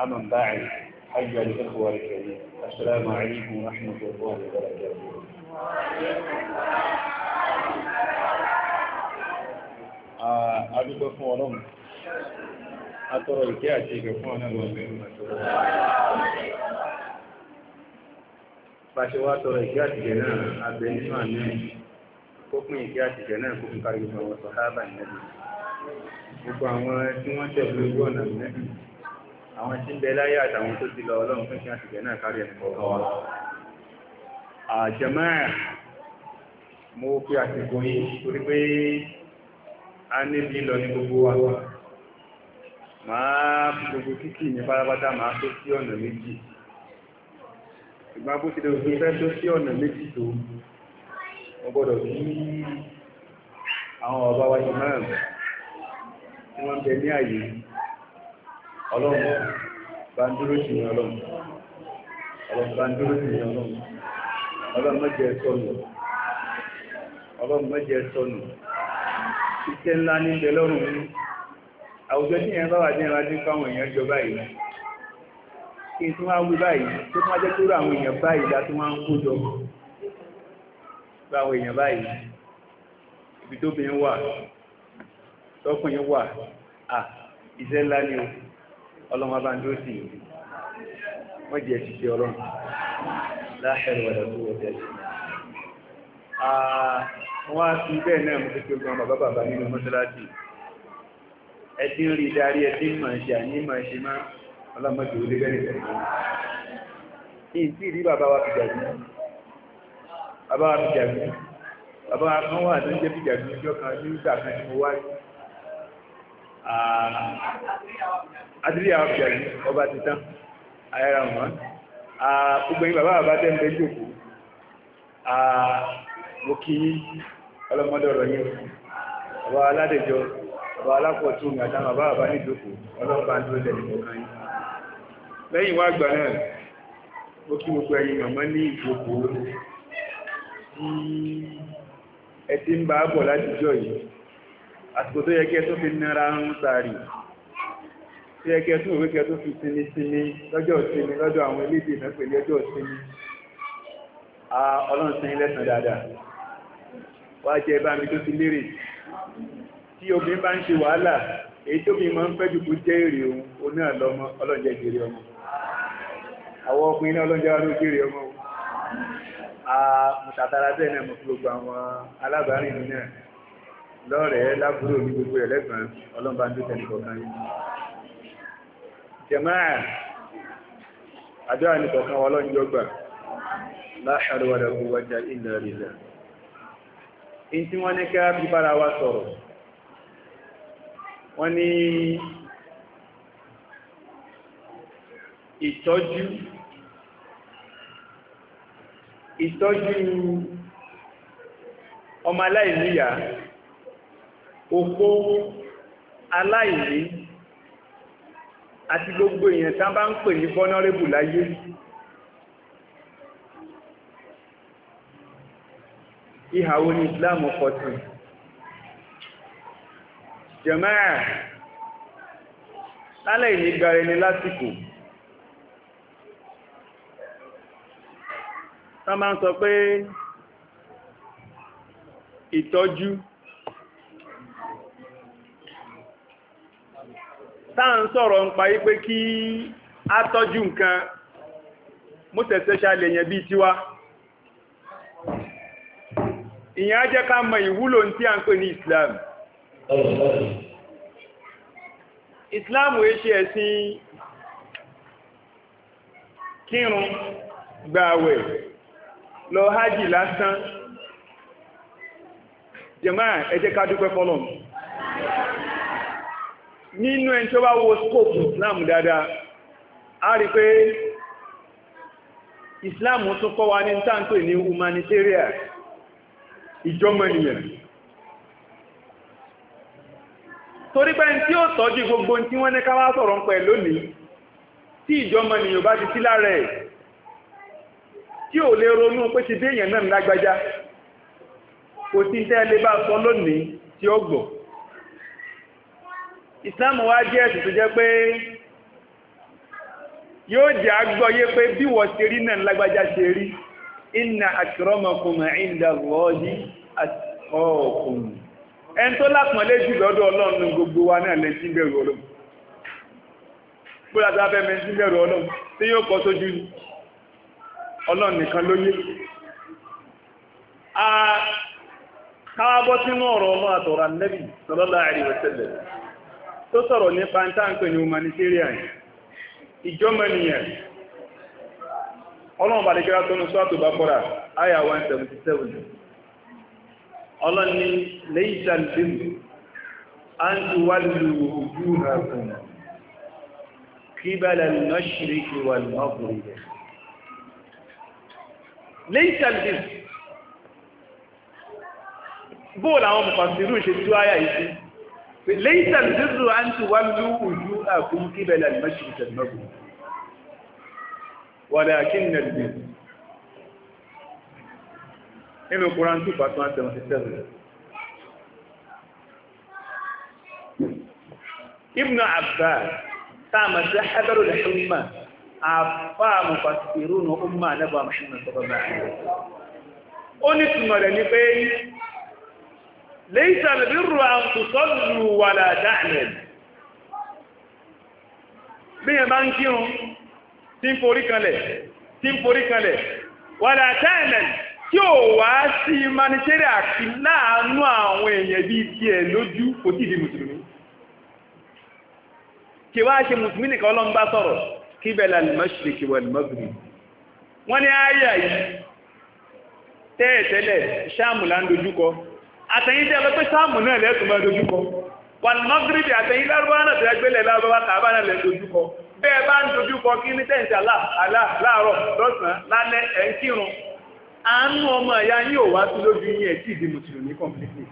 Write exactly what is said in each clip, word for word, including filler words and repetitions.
أما بعد أيها الإخوة الكريم السلام عليكم ورحمة الله وبركاته. adúgbò fún ọlọ́run atọ́rọ ìkẹ́ àti ìgẹ̀ fún ọ̀nà lọ́wọ́ mẹ́rin àtọ́rọ pàṣẹ wá tọrọ ìkẹ́ àti ìgẹ̀ náà abẹ nínú àmì kó pín ìkẹ́ àti ìgẹ̀ náà kó fún kárí gbogbo àwọn sàhábà nẹ́bí gbogbo àwọn tí wọ́n tẹ̀lé ojú ọ̀nà nẹ́bí àwọn tí ń bẹ láyé àtàwọn tó ti lọ ọlọ́run fún ìkẹ́ àti ìgẹ̀ náà kárí ẹ̀kọ́ wa àjẹmáà mo fi àsìkò yìí torí pé a níbi lọ ní gbogbo wa máa gbogbo kíkì ní pátápátá máa tó sí ọ̀nà méjì ìgbà bó ti lè òfin fẹ́ tó sí ọ̀nà méjì tó wọ́n gbọ́dọ̀ kí àwọn ọba wa ìmáà tí wọ́n bẹ ní àyè ọlọ́run bá ń dúró sí ọlọ́run ọlọ́run bá ń dúró sí ọlọ́run ọlọ́run má jẹ́ sọnù ọlọ́run má jẹ́ sọnù iṣẹ́ ńlá ní ìbẹ̀ lọ́rùn ní àwùjọ tí ìyẹn bá wà ní ìrájú fáwọn èèyàn jọ báyìí kí n tún wá wí báyìí tó tún wá jẹ́ tó rà àwọn èèyàn báyìí láti wá ń kó jọ bá àwọn èèyàn báyìí ibi tó bìnrin wà tọkùnrin wà à iṣẹ́ ńlá ní ọlọ́run bá ń dúró sí wọ́n jẹ́ ṣiṣẹ́ ọlọ́run láṣẹ́rù ọ̀dọ̀ tó wọ́n tẹ̀lé wọ́n á sí bẹ́ẹ̀ náà mú kékeré gan bàbá bàbá nínú mọ́sálásí ẹtí ń rí darí ẹtí ń máa ṣe àní máa ṣe máa ọlọ́mọdé olé bẹ́ẹ̀ tẹ̀lé ní tí rí bàbá wa fìjàgbé bàbá wa fìjàgbé bàbá wa kan wà tó ń jẹ́ fìjàgbé ọjọ́ kan ní ìgbà kan tí mo wáyé adílé àwọn fìjàgbé ọba ti tán ayára wọn gbogbo yín bàbá bàbá tẹ́ ń bẹ jókòó mo kí ọlọ́mọdé ọ̀rọ̀ yẹn ọba aládẹjọ ọba alápọ̀tún mi àtàwọn bàbá bàbá ní ìjókòó ọlọ́pàá tó lẹ̀ nìkan yìí lẹ́yìn wá gbà náà mo kí gbogbo ẹ̀yin màmá ní ìjókòó tí ẹ ti ń bá bọ̀ látijọ́ yìí àsìkò tó yẹ kí ẹ tó fi nára ń sàárì tí yẹ kí ẹ tó òwe kí ẹ tó fi sinmi sinmi lọ́jọ́ sinmi lọ́dọ̀ àwọn elédè náà pẹ̀lú ọjọ́ sinmi ọlọ́run sin lẹ́sàn dáadáa wá jẹ́ bá mi tó ti lérè tí obìnrin bá ń ṣe wàhálà èyí tó bí máa ń fẹ́ jù kó jẹ́ èrè ohun oní àlọ́mọ ọlọ́njẹ́ jèrè ọmọ àwọn ọkùnrin náà ọlọ́njẹ́ wá ló jèrè ọmọ mùtàtàrà bẹ́ẹ̀ náà mo fi gbogbo àwọn alábàárìn mi náà lọ́rẹ̀ẹ́ lábúrò ní gbogbo ẹ̀ lẹ́gbọ̀n ọlọ́mbà ń tó tẹ̀lé kọ̀ọ̀kan yìí jàmáà àdúrà ní kọ̀ọ̀kan wọn ọlọ́njọ́ gbà la hawla wala quwwata illa billah in tí wọ́n ní ká bí bára wa sọ̀rọ̀ wọ́n ní ìtọ́jú ìtọ́jú ọmọ aláìníyà opó aláìní àti gbogbo èèyàn tán bá ń pè ní vulnerable láyé ìhàwó ní ìsìláàmù kọtù jàmáà lálẹ́ ìní gbára ẹni lásìkò wọ́n máa ń sọ pé ìtọ́jú táà ń sọ̀rọ̀ ń pa yí pé kí á tọ́jú nǹkan most especially èèyàn bíi tiwa ìyẹn á jẹ́ ká mọ ìwúlò tí a ń pè ní Islam Islam wé ṣe ẹ̀sìn kírun gbààwẹ̀ lọ hajj lásán jàmáà ẹ jẹ́ ká dúpẹ́ fọ́lọ́run nínú ẹni tó bá wo scope Islam dáadáa a rí pé Islam tún kọ́ wa ní táǹpẹ̀ ní humanitarian ìjọmọ̀nìyàn torí pé tí ó tọ́jú gbogbo tí wọ́n ní ká wá sọ̀rọ̀ ń pẹ̀ lónìí tí ìjọmọ̀nìyàn bá ti sí lára ẹ̀ tí ò lè ronú pé ti dé èèyàn náà lágbájá kò tí tẹ́lẹ̀ bá sọ lónìí tí ó gbọ́ Islam wá jẹ́ ẹ̀sìn tó jẹ́ pé yóò jẹ́ agbọ́yé pé bí wọ́n ṣe rí náà lágbájá ṣe rí inna akramakum inda Allahi atqakum ẹn tó lápọ̀nlé jù lọ́dọ̀ Ọlọ́run gbogbo wa náà lẹ́ tí bẹ̀rù Ọlọ́run bóyá tó bá fẹ́ mẹ́ tí bẹ̀rù Ọlọ́run tí yóò kọ́ sójú Ọlọ́run nìkan ló yé káwàbọ́ sínú ọ̀rọ̀ ọmọ àtọ̀rọ̀ Ànábì sallallahu alaihi wasallam tó sọ̀rọ̀ nípa ń tàǹkì ní humanitarian ìjọmọ̀nìyàn ọlọ́run bàdé kíra tó ní sọ́tò bá kọ́ra àyà one seventy-seven ọlọ́run ní laysal birru an tuwallu wujuhakum qibala al-mashriqi wal-maghrib laysal birru bóòlù àwọn mùfàsírù ṣe tú àyà yìí sí laysal birru an tuwallu wujuhakum qibala al-mashriqi wal-maghrib ولكن البر إنه القرآن two verse one seventy-seven ابن عباس تعمل حذر الحمى عفا مفسرون أمة نبى محمد صلى الله عليه وسلم ونسمع لنبي ليس البر أن تصلوا ولا تعمل بيه بانكيون tí ń forí kanlẹ̀ tí ń forí kanlẹ̀ wàlá táìlẹ̀ tí ó wá sí humanitarian àti láàánú àwọn èèyàn bí i ẹ̀ lójú kò tí di mùsùlùmí kí wá ṣe mùsùlùmí nìkan Ọlọ́run bá sọ̀rọ̀ qibala al-mashriqi wal-maghrib wọ́n ní ayà yìí tẹ́ẹ̀tẹ́lẹ̀ sáàmù là ń dojúkọ àtẹ̀yìn tẹ́ lọ pé sáàmù náà lẹ́tùn máa dojúkọ wal-maghrib àtẹ̀yìn lárúbáwá náà tẹ́ gbélẹ̀ lárúbáwá kàbá náà lẹ́ dojúkọ bẹ́ẹ̀ bá ń dojúkọ kí ní tẹ́ǹtì àlá àlá láàárọ̀ lọ́sàn lálẹ́ ẹ̀ ń kírun àánú ọmọ ẹ̀yà yìí ò wá sí lójú yìí ẹ̀ tí ìdí mùsùlùmí completely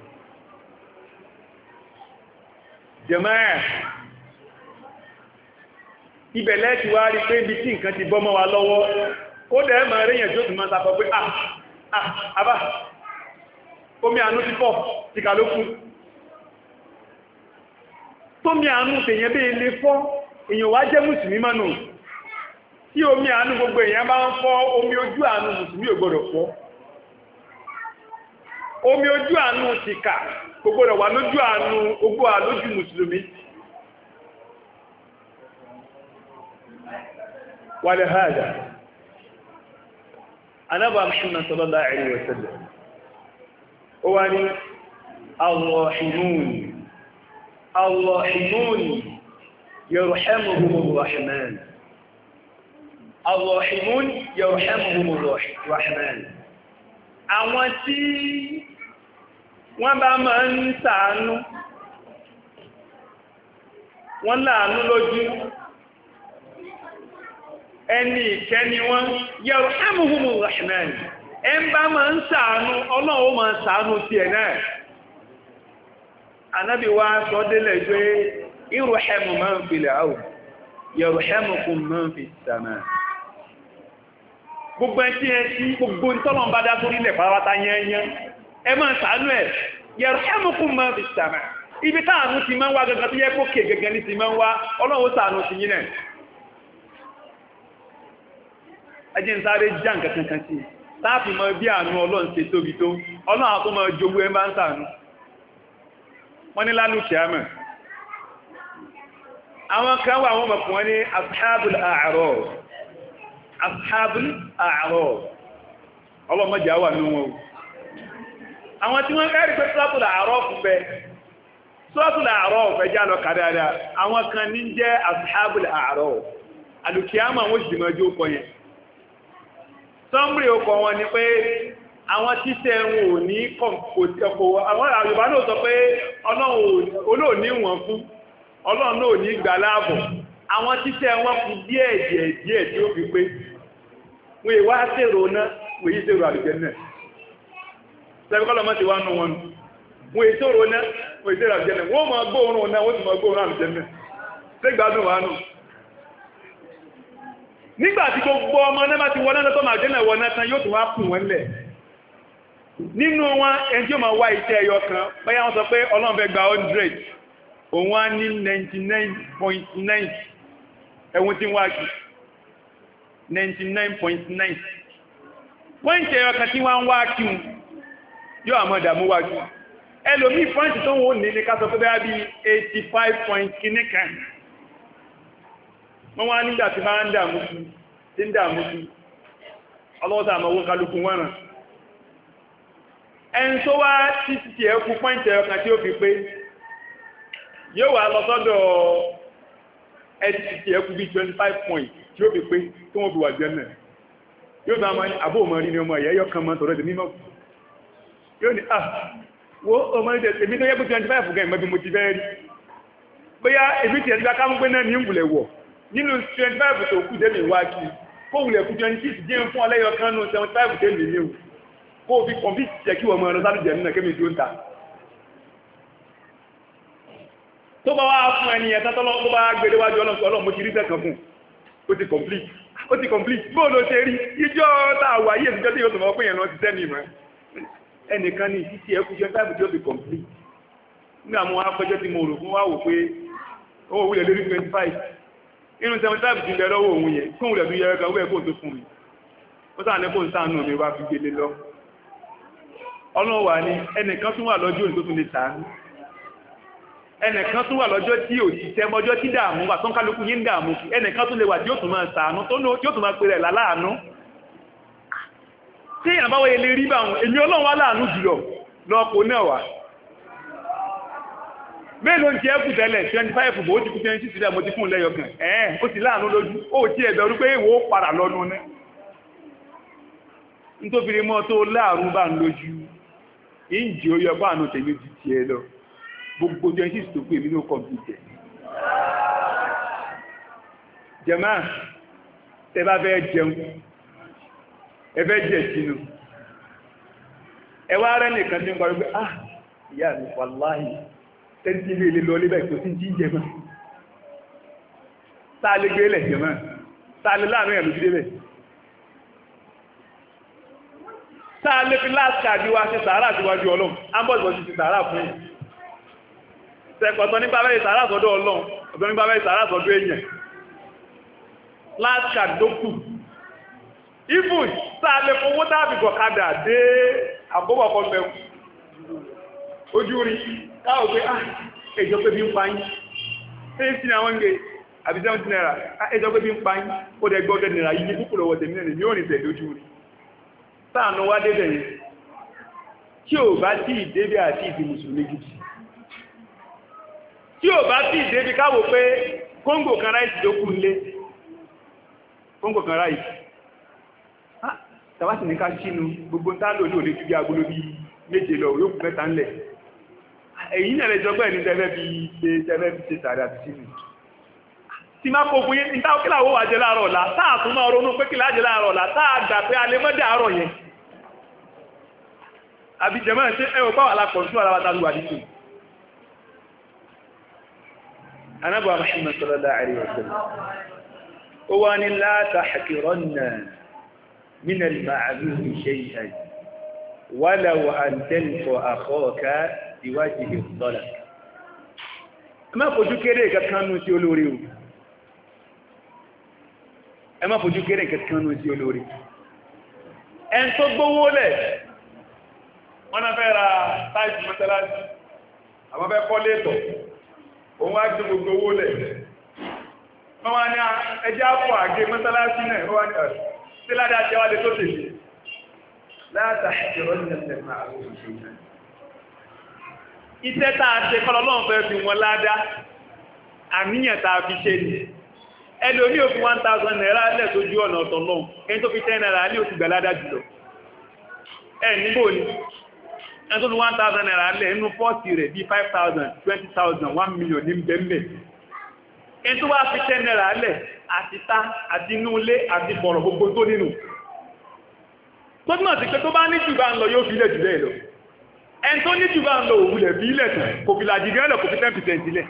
jẹ̀mẹ́ẹ̀ ibẹ̀lẹ́ ti wá rí pé ibi tí nǹkan ti bọ́ mọ́ wa lọ́wọ́ ó dẹ̀ mọ̀ rí yẹn tí ó tún máa tapọ̀ pé ah ah abá omi àánú ti pọ̀ ti kà ló kú tómi àánú tèyàn bí ilé fọ́ èyàn wá jẹ́ mùsùlùmí mọ́nù tí omi àánú gbogbo èyàn bá ń fọ́ omi ojú àánú mùsùlùmí ò gbọdọ̀ fọ́ omi ojú àánú ti kà kò gbọdọ̀ wà lójú àánú ogbó àlójú mùsùlùmí wàlẹ̀ hàdà anábà Muhammad sallallahu alaihi wasallam ó wá ní ar-rahimun ar-rahimun يرحمهم الرحمن الراحمون يرحمهم الرحمن àwọn tí wọ́n bá máa ń ṣàánú wọ́n láàánú lójú ẹni ìkẹ́ni wọ́n يرحمهم الرحمن ẹn bá máa ń ṣàánú Ọlọ́run máa ṣàánú ti ẹ̀ náà Ànábì wa sọ délẹ̀ pé irhamu man fil ard yarhamukum man fis sama gbogbo ẹtí ẹtí gbogbo ntọ́lọ̀ bá dá sórí ilẹ̀ pàápàá yẹnyẹn ẹ máa ṣàánú ẹ̀ yarhamukum man fis sama ibi táànù ti máa ń wá gẹ́gẹ́ tó yẹ kó kè gẹ́gẹ́ ní ti máa ń wá Ọlọ́run ṣàánú ti yín náà ẹjẹ́ ń sáré já nǹkan kankan sí láàfi mọ bí àánú Ọlọ́run ṣe tóbi tó Ọlọ́run àwọn tó máa jogbo ẹ bá ń ṣàánú wọ́n ní lálùkì àmọ́ àwọn kan wà wọ́n mọ̀kún wọ́n ní ashabul a'raf ashabul a'raf ọlọ́mọdé wà ní wọn àwọn tí wọ́n kẹ́rì pé suratul a'raf bẹ suratul a'raf ẹjá lọ kàdáadáa àwọn kan ní jẹ́ ashabul a'raf alùkìyàmà wọ́n jìmọ̀ ojú ọkọ̀ yẹn sọ́mbìrì ọkọ̀ wọn ni pé àwọn títẹ̀ wọn ò ní kọ̀ọ̀kọ̀ àwọn Yorùbá náà sọ pé olóòní wọn fún Ọlọ́run náà ní gbà láàbọ̀ àwọn títẹ́ wọn kù díẹ̀ díẹ̀ díẹ̀ tí ó fi pé wọ́n èwá sèrò náà wọ́n yí sèrò àlùjẹ́ náà sẹ́bíkọ́lọ́ mọ́ ti wá nù wọn nù wọ́n èyí sèrò náà wọ́n yí sèrò àlùjẹ́ náà wọ́n máa gbóòórùn náà wọ́n sì máa gbóòórùn àlùjẹ́ náà sẹ́gbàdùn wà nù nígbà tí gbogbo ọmọ náà bá ti wọ́n náà tó máa jẹ́ náà wọ́n náà tán yóò tún wá kùn wọ́n lẹ̀ nínú wọn ẹni tí ó máa wá iṣẹ́ ẹyọ kan báyà wọ́n sọ pé Ọlọ́run fẹ́ gba hundred òun á ní ninety nine point nine ẹ̀wọ̀n tí ń wá kí ninety-nine point nine pọ́ìntì ẹ̀rọ kan tí wọ́n ń wá kí wọn yóò àmọ́ ìdààmú wájú ẹlòmíì pọ́ìntì tó wọ́n ní ní ká sọ pé bẹ́ẹ̀ bí eighty-five point kìíní kan wọ́n wá nígbà tí máa ń dààmú sí tí ń dààmú sí ọlọ́wọ́sà àmọ́ owó kálukú wọ́n ẹni tó wá títí tí ẹ kú pọ́ìntì ẹ̀rọ kan tí ó fi pé yóò wá lọ sọ́dọ̀ ẹ títí tí ẹ kú bí twenty-five point tí ó fi pé tí wọ́n fi wà jẹ́ náà yóò bá máa ní àbó ọmọ rí ní ọmọ ẹ̀yẹ́ yọ kan mọ́ tọ̀rọ̀ ẹ̀dẹ̀ mímọ́ yóò ní ah wo ọmọ ẹ̀dẹ̀ èmi tó yẹ kó twenty-five gan ìmọ̀ bí mo ti fẹ́ rí bóyá èmi ti ẹ̀dí bá ká mú pé náà ní ìwùlẹ̀ wọ̀ nínú twenty-five tó kú dẹ́mi wá kí kó wùlẹ̀ kú twenty-six díẹ̀ fún ọlẹ́yọ kan nù seventy-five dẹ́mi ní o kó fi kọ̀m̀pì jẹ́ kí wọ́n mọ ọ̀rọ̀ sáré jẹ̀ nínú kémi tó ń ta tó bá wá fún ẹni ẹ̀ta tó bá gbé déwájú ọlọ́run mo ti rí sẹ́kàn fún ó ti complete ó ti complete bóò ló ṣe rí ìjọ tàwà yìí ìjọ tí yóò tọ̀mọ́ pé ìyànà ti tẹ́mì mọ́ ẹnìkan ní títí ẹkù jẹ́ tábì tí ó ti complete ní àwọn afẹ́jọ́ tí mo rò fún wá wò pé owó wúlẹ̀ lórí twenty-five inú seventy-five ti lẹ lọ́wọ́ òun yẹn fún wúlẹ̀ tó yẹ ẹgbẹ́ owó ẹ̀kọ́ tó fún mi ó sáà ní kó ń sáànù mi wá fi gbélé lọ ọlọ́run wà ní ẹnìkan tún wà lọ́jọ́ òní tó tún lè sàánú ẹnìkan tún wà lọ́jọ́ tí ò ti tẹ́ mọ́jọ́ tí dààmú wà tán kálukú yí ń dààmú ẹnìkan tún lè wà tí ó tún máa ṣàánú tó tí ó tún máa pèrè láàánú tí èyàn bá wáyé lè rí bá wọn èmi ọlọ́run wá láàánú jùlọ lọ́pọ̀ náà wà mélòó ti ẹ́kù tẹ́lẹ̀ twenty-five bó ti kú twenty-six rẹ̀ mo ti fún lẹ́yọkàn ẹ̀ẹ́ ó ti láàánú lójú ó ti ẹ̀bẹ̀rú pé ìwò padà lọ́nu ní nítorí mọ́ tó láàrú bá ń lójú ìjì ó yọ báànù tèmi ti tiẹ̀ lọ gbogbo twenty-six tó pé mi ló kọ̀mpútẹ̀ jẹ́mà tẹ́ bá fẹ́ jẹun ẹ fẹ́ jẹ sínú ẹ wá rẹ́ nìkan tí ń parí pé ah ìyá mi wàláhì tẹ́ntí ilé ilé lọ lébẹ̀ tó sí jí jẹ mọ́ sáà lè gbé lẹ̀ jẹ́mà sáà lè láàrin ẹ̀ lójú débẹ̀ sáà lè fi láàkà àdíwá sí sàárà síwájú ọlọ́run ámbọ̀sọ̀ sí ti sàárà fún yìí sẹ́kọ̀tọ̀ nípa bẹ́ẹ̀ sàárà sọ́dọ̀ ọlọ́run ọ̀tọ̀ nípa bẹ́ẹ̀ sàárà sọ́dọ̀ èèyàn láàkà dókù ibùn sáà lè fowó tàbí gọ̀kadà dé àbúbọ̀kọ́ mẹ́wù ojú rí káwọ̀ pé ah ẹjọ́ pé bí ń pa yín fifty ní àwọn ń gẹ àbí seventy naira ẹjọ́ pé bí ń pa yín ó dẹ̀ gbọ́dẹ̀ naira yìí púpọ̀ lọ́wọ́ tẹ̀mí náà ní òrìn tẹ̀lé ojú rí sáànù wá débẹ̀ yẹn tí ò bá tí ìdébẹ̀ àti ìdí mùsùlùmí gidi tí ò bá tí ìdébẹ̀ káwọ̀ pé kóńgò kan ráìsì ló kú lé kóńgò kan ráìsì tàbátì ní ká sínú gbogbo tá lò ní òlé ju bí agolo bí méje lọ yóò kú mẹ́ta ńlẹ̀ èyí nẹ̀lẹ̀ ìjọgbẹ́ ní tẹ́fẹ́ bí ṣe tẹ́fẹ́ bí ṣe tààrí àti sínú tí máa kó fún yí ní táwọn kílà owó àjẹ́ láàárọ̀ ọ̀la táà tún máa ronú pé kílà àjẹ́ láàárọ̀ ọ̀la táà gbà pé alẹ́ mọ́dẹ̀ àárọ̀ yẹn àbí jẹ̀mọ́ ṣe ẹwọ̀ pàwà lápọ̀ sí ara wátà lúwà nínú anábọ̀ Muhammad sallallahu alaihi wasallam ó wá ní la tahqiranna min al-ma'ruf shay'an walaw an talqa akhaka biwajhi ad-dalal ẹ má fojú kéré kankanú sí olórí o ẹ má fojú kéré kankanú sí olórí ẹn tó gbówó lẹ̀ wọ́n náà fẹ́ ra táìsì mọ́sálásí àwọn fẹ́ kọ́ létọ̀ òun wá gbé gbogbo owó lẹ̀ wọ́n wá ní ẹjẹ́ àpọ̀ àgé mọ́sálásí náà wọ́n wá ní ọ̀rọ̀ tí ládá jẹ́ wá lè tó tèṣe látàṣẹ̀rọ̀ ní ẹ̀sẹ̀ máa rú ìṣẹ́ iṣẹ́ tàà ṣe kọlọ́lọ́n fẹ́ fi wọn ládá àníyàn tàà fi ṣe ní ẹlòmí ò fi one thousand naira lẹ̀ sójú ọ̀nà ọ̀tọ̀ lọ́n ẹni tó fi ten naira ní oṣù gbà ládá jùlọ ẹ nígbò ní ẹni tó fi one thousand naira lẹ̀ nínú fọ́ọ̀tì rẹ̀ bí five thousand twenty thousand one million ní bẹ́ẹ̀mẹ̀ ẹni tó wá fi ten naira lẹ̀ àti ta àti inú ilé àti bọ̀rọ̀ gbogbo tó nínú tó túnmọ̀ sí pé tó bá ní jù bá ń lọ yóò fi ilẹ̀ jù bẹ́ẹ̀ lọ ẹni tó ní jù bá ń lọ òwúlẹ̀ bí ilẹ̀ tàn kò fi làjì gẹ́lẹ̀ kò fi ten percent ilẹ̀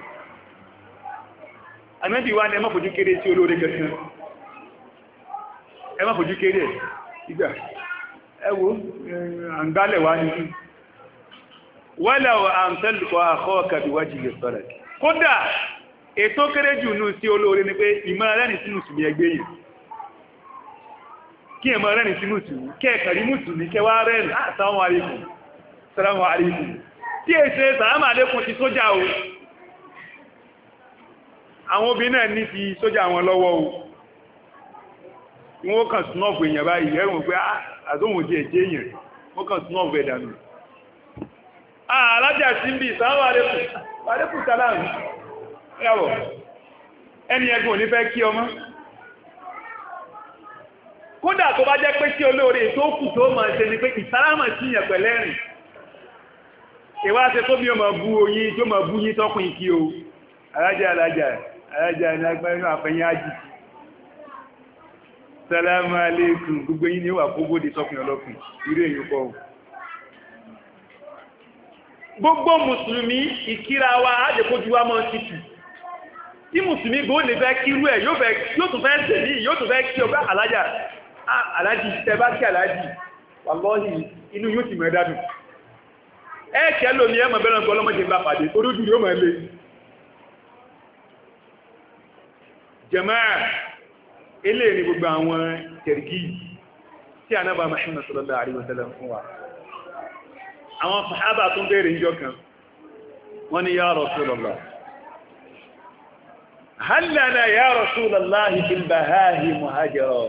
àmẹ́bí wá ní ẹ má fojú kéré sí olóore kẹsàn ẹ má fojú kéré ìgbà ẹ wo àǹgbálẹ̀ wá ní wọ́lẹ̀ àǹtẹ́lùkọ́ àkọ́ kàbíwájì lè sọ́rẹ̀ kódà ètò kéré jù nù sí olóore ni pé ìmọ̀ra lẹ́ni sínú sùmí ẹgbẹ́ yìí kí ẹ máa rẹ́rìn sí mùsùlùmí kẹ́ẹ̀kàn rí mùsùlùmí kẹwàá rẹ́rìn assalamu alaikum assalamu alaikum tí èsè sàlámà àlékún ti sójà o àwọn obìnrin náà ní ti sójà wọn lọ́wọ́ o wọ́n kàn snọ́ọ̀bù èèyàn báyìí ẹ̀rùn pé àdóhùn jẹ́ ẹ̀jẹ́ èèyàn wọ́n kàn snọ́ọ̀bù ẹ̀dà nù alájà sí ń bí sàlámà àlékún sàlámù ẹ̀wọ̀ ẹni ẹgbùn ní fẹ́ kí ọmọ kódà tó bá jẹ́ pé kí olóore tó kù tó máa ṣe ni pé ìsálámà sí yẹn pẹ̀lẹ́rìn ìwá ṣe tó bí o máa bú oyin tó máa bú yín tọ́kùn ìkí o alájà alájà alájà ní agbẹ́rin àfẹ́yìn ájì sálámà aléìkùn gbogbo yín ní wà gbogbo dé tọ́kùn ọlọ́kùn irú èyí kọ́ gbogbo mùsùlùmí ìkíra wa ájẹ́kójú wa mọ́ títù tí mùsùlùmí gbó lè fẹ́ kírú ẹ̀ yóò tún fẹ́ tẹ̀lé yóò tún fẹ́ kí ọgbà alájà alájì tẹbá kí alájì wàlọ́hì inú yóò ti mẹ́dádùn ẹ́ẹ̀kẹ́ lómi ẹmọ̀ bẹ́rẹ̀ gbọ́lọ́mọ́jẹ́ bá pàdé orójú yóò mọ̀ lé jàmáà ilé ní gbogbo àwọn tẹ̀rìkì tí Ànábì Muhammad sallallahu alaihi wasallam fún wa àwọn sàhábà tún bèèrè ìjọ kan wọ́n ní ya Rasulullah hal lana ya Rasulullah fil bahahi muhajira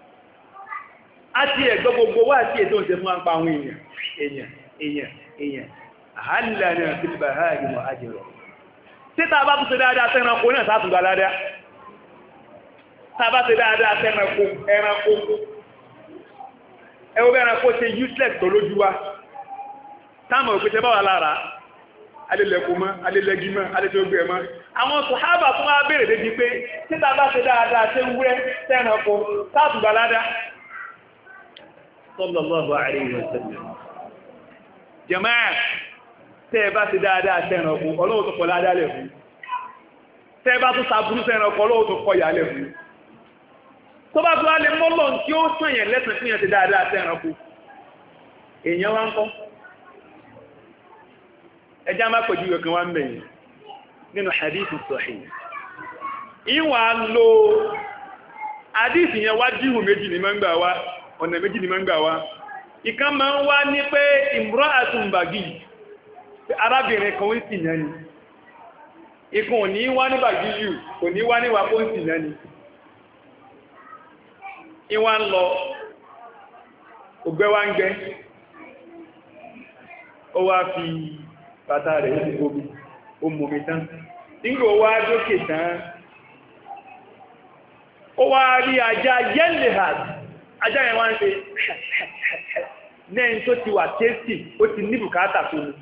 àti ẹ̀gbọ́ gbogbo wá sí ètò ìṣẹ́ fún àpá àwọn èèyàn èèyàn èèyàn èèyàn hal lana fil bahahi muhajira títà bá tún ṣe dáadáa sẹ́ranko náà sátùn galádá tàbá ṣe dáadáa sẹ́ranko ẹranko ẹwọ́ ẹranko ṣe useless tó lójú wa táàmù òpétẹ́ bá wà lára alẹ́lẹ́kù mọ́ alẹ́lẹ́gí mọ́ alẹ́tẹ́gbẹ̀ mọ́ àwọn sàhábà tún wá bèèrè débi pé títà bá ṣe dáadáa ṣe wúrẹ́ sẹ́ranko sátùn galádá sallallahu alaihi wasallam jàmáà tẹ́ bá ṣe dáadáa sẹ́ranko Ọlọ́run tó kọ̀ ládá lẹ̀ fún tẹ́ bá tún sàbúrú sẹ́ranko Ọlọ́run tó kọ̀ yà lẹ̀ fún tó bá tó wá lè mọ́lọ̀ tí ó sàn yẹn lẹ́sìn fún yẹn ti dáadáa sẹ́ranko èèyàn wá ń kọ́ ẹjá má pẹ̀jú ẹ̀kan wá ń bẹ̀yìn nínú hadith sahih ìwà lo hadith yẹn wá jíhù méjì ní mọ́ngbà wá ọ̀nà méjì ní mọ́ngbà wá ìkan máa ń wá ní pé imra'atun baghi arábìnrin kan ń sìn yẹn ni ìkan ò ní wá ní baghi yù kò ní wá ní wà kó ń sìn yẹn ni ìwà ń lọ ògbẹ́ wá ń gbẹ́ ó wá fi bàtà rẹ̀ ó ti gbóbi ó mọ̀mí tán nígbò wá dókè tán ó wá rí ajá yẹ́lẹ̀ hàt ajá yẹn wá ń ṣe nẹ́yìn tó ti wà tẹ́sì ó ti ní bùkátà tó ní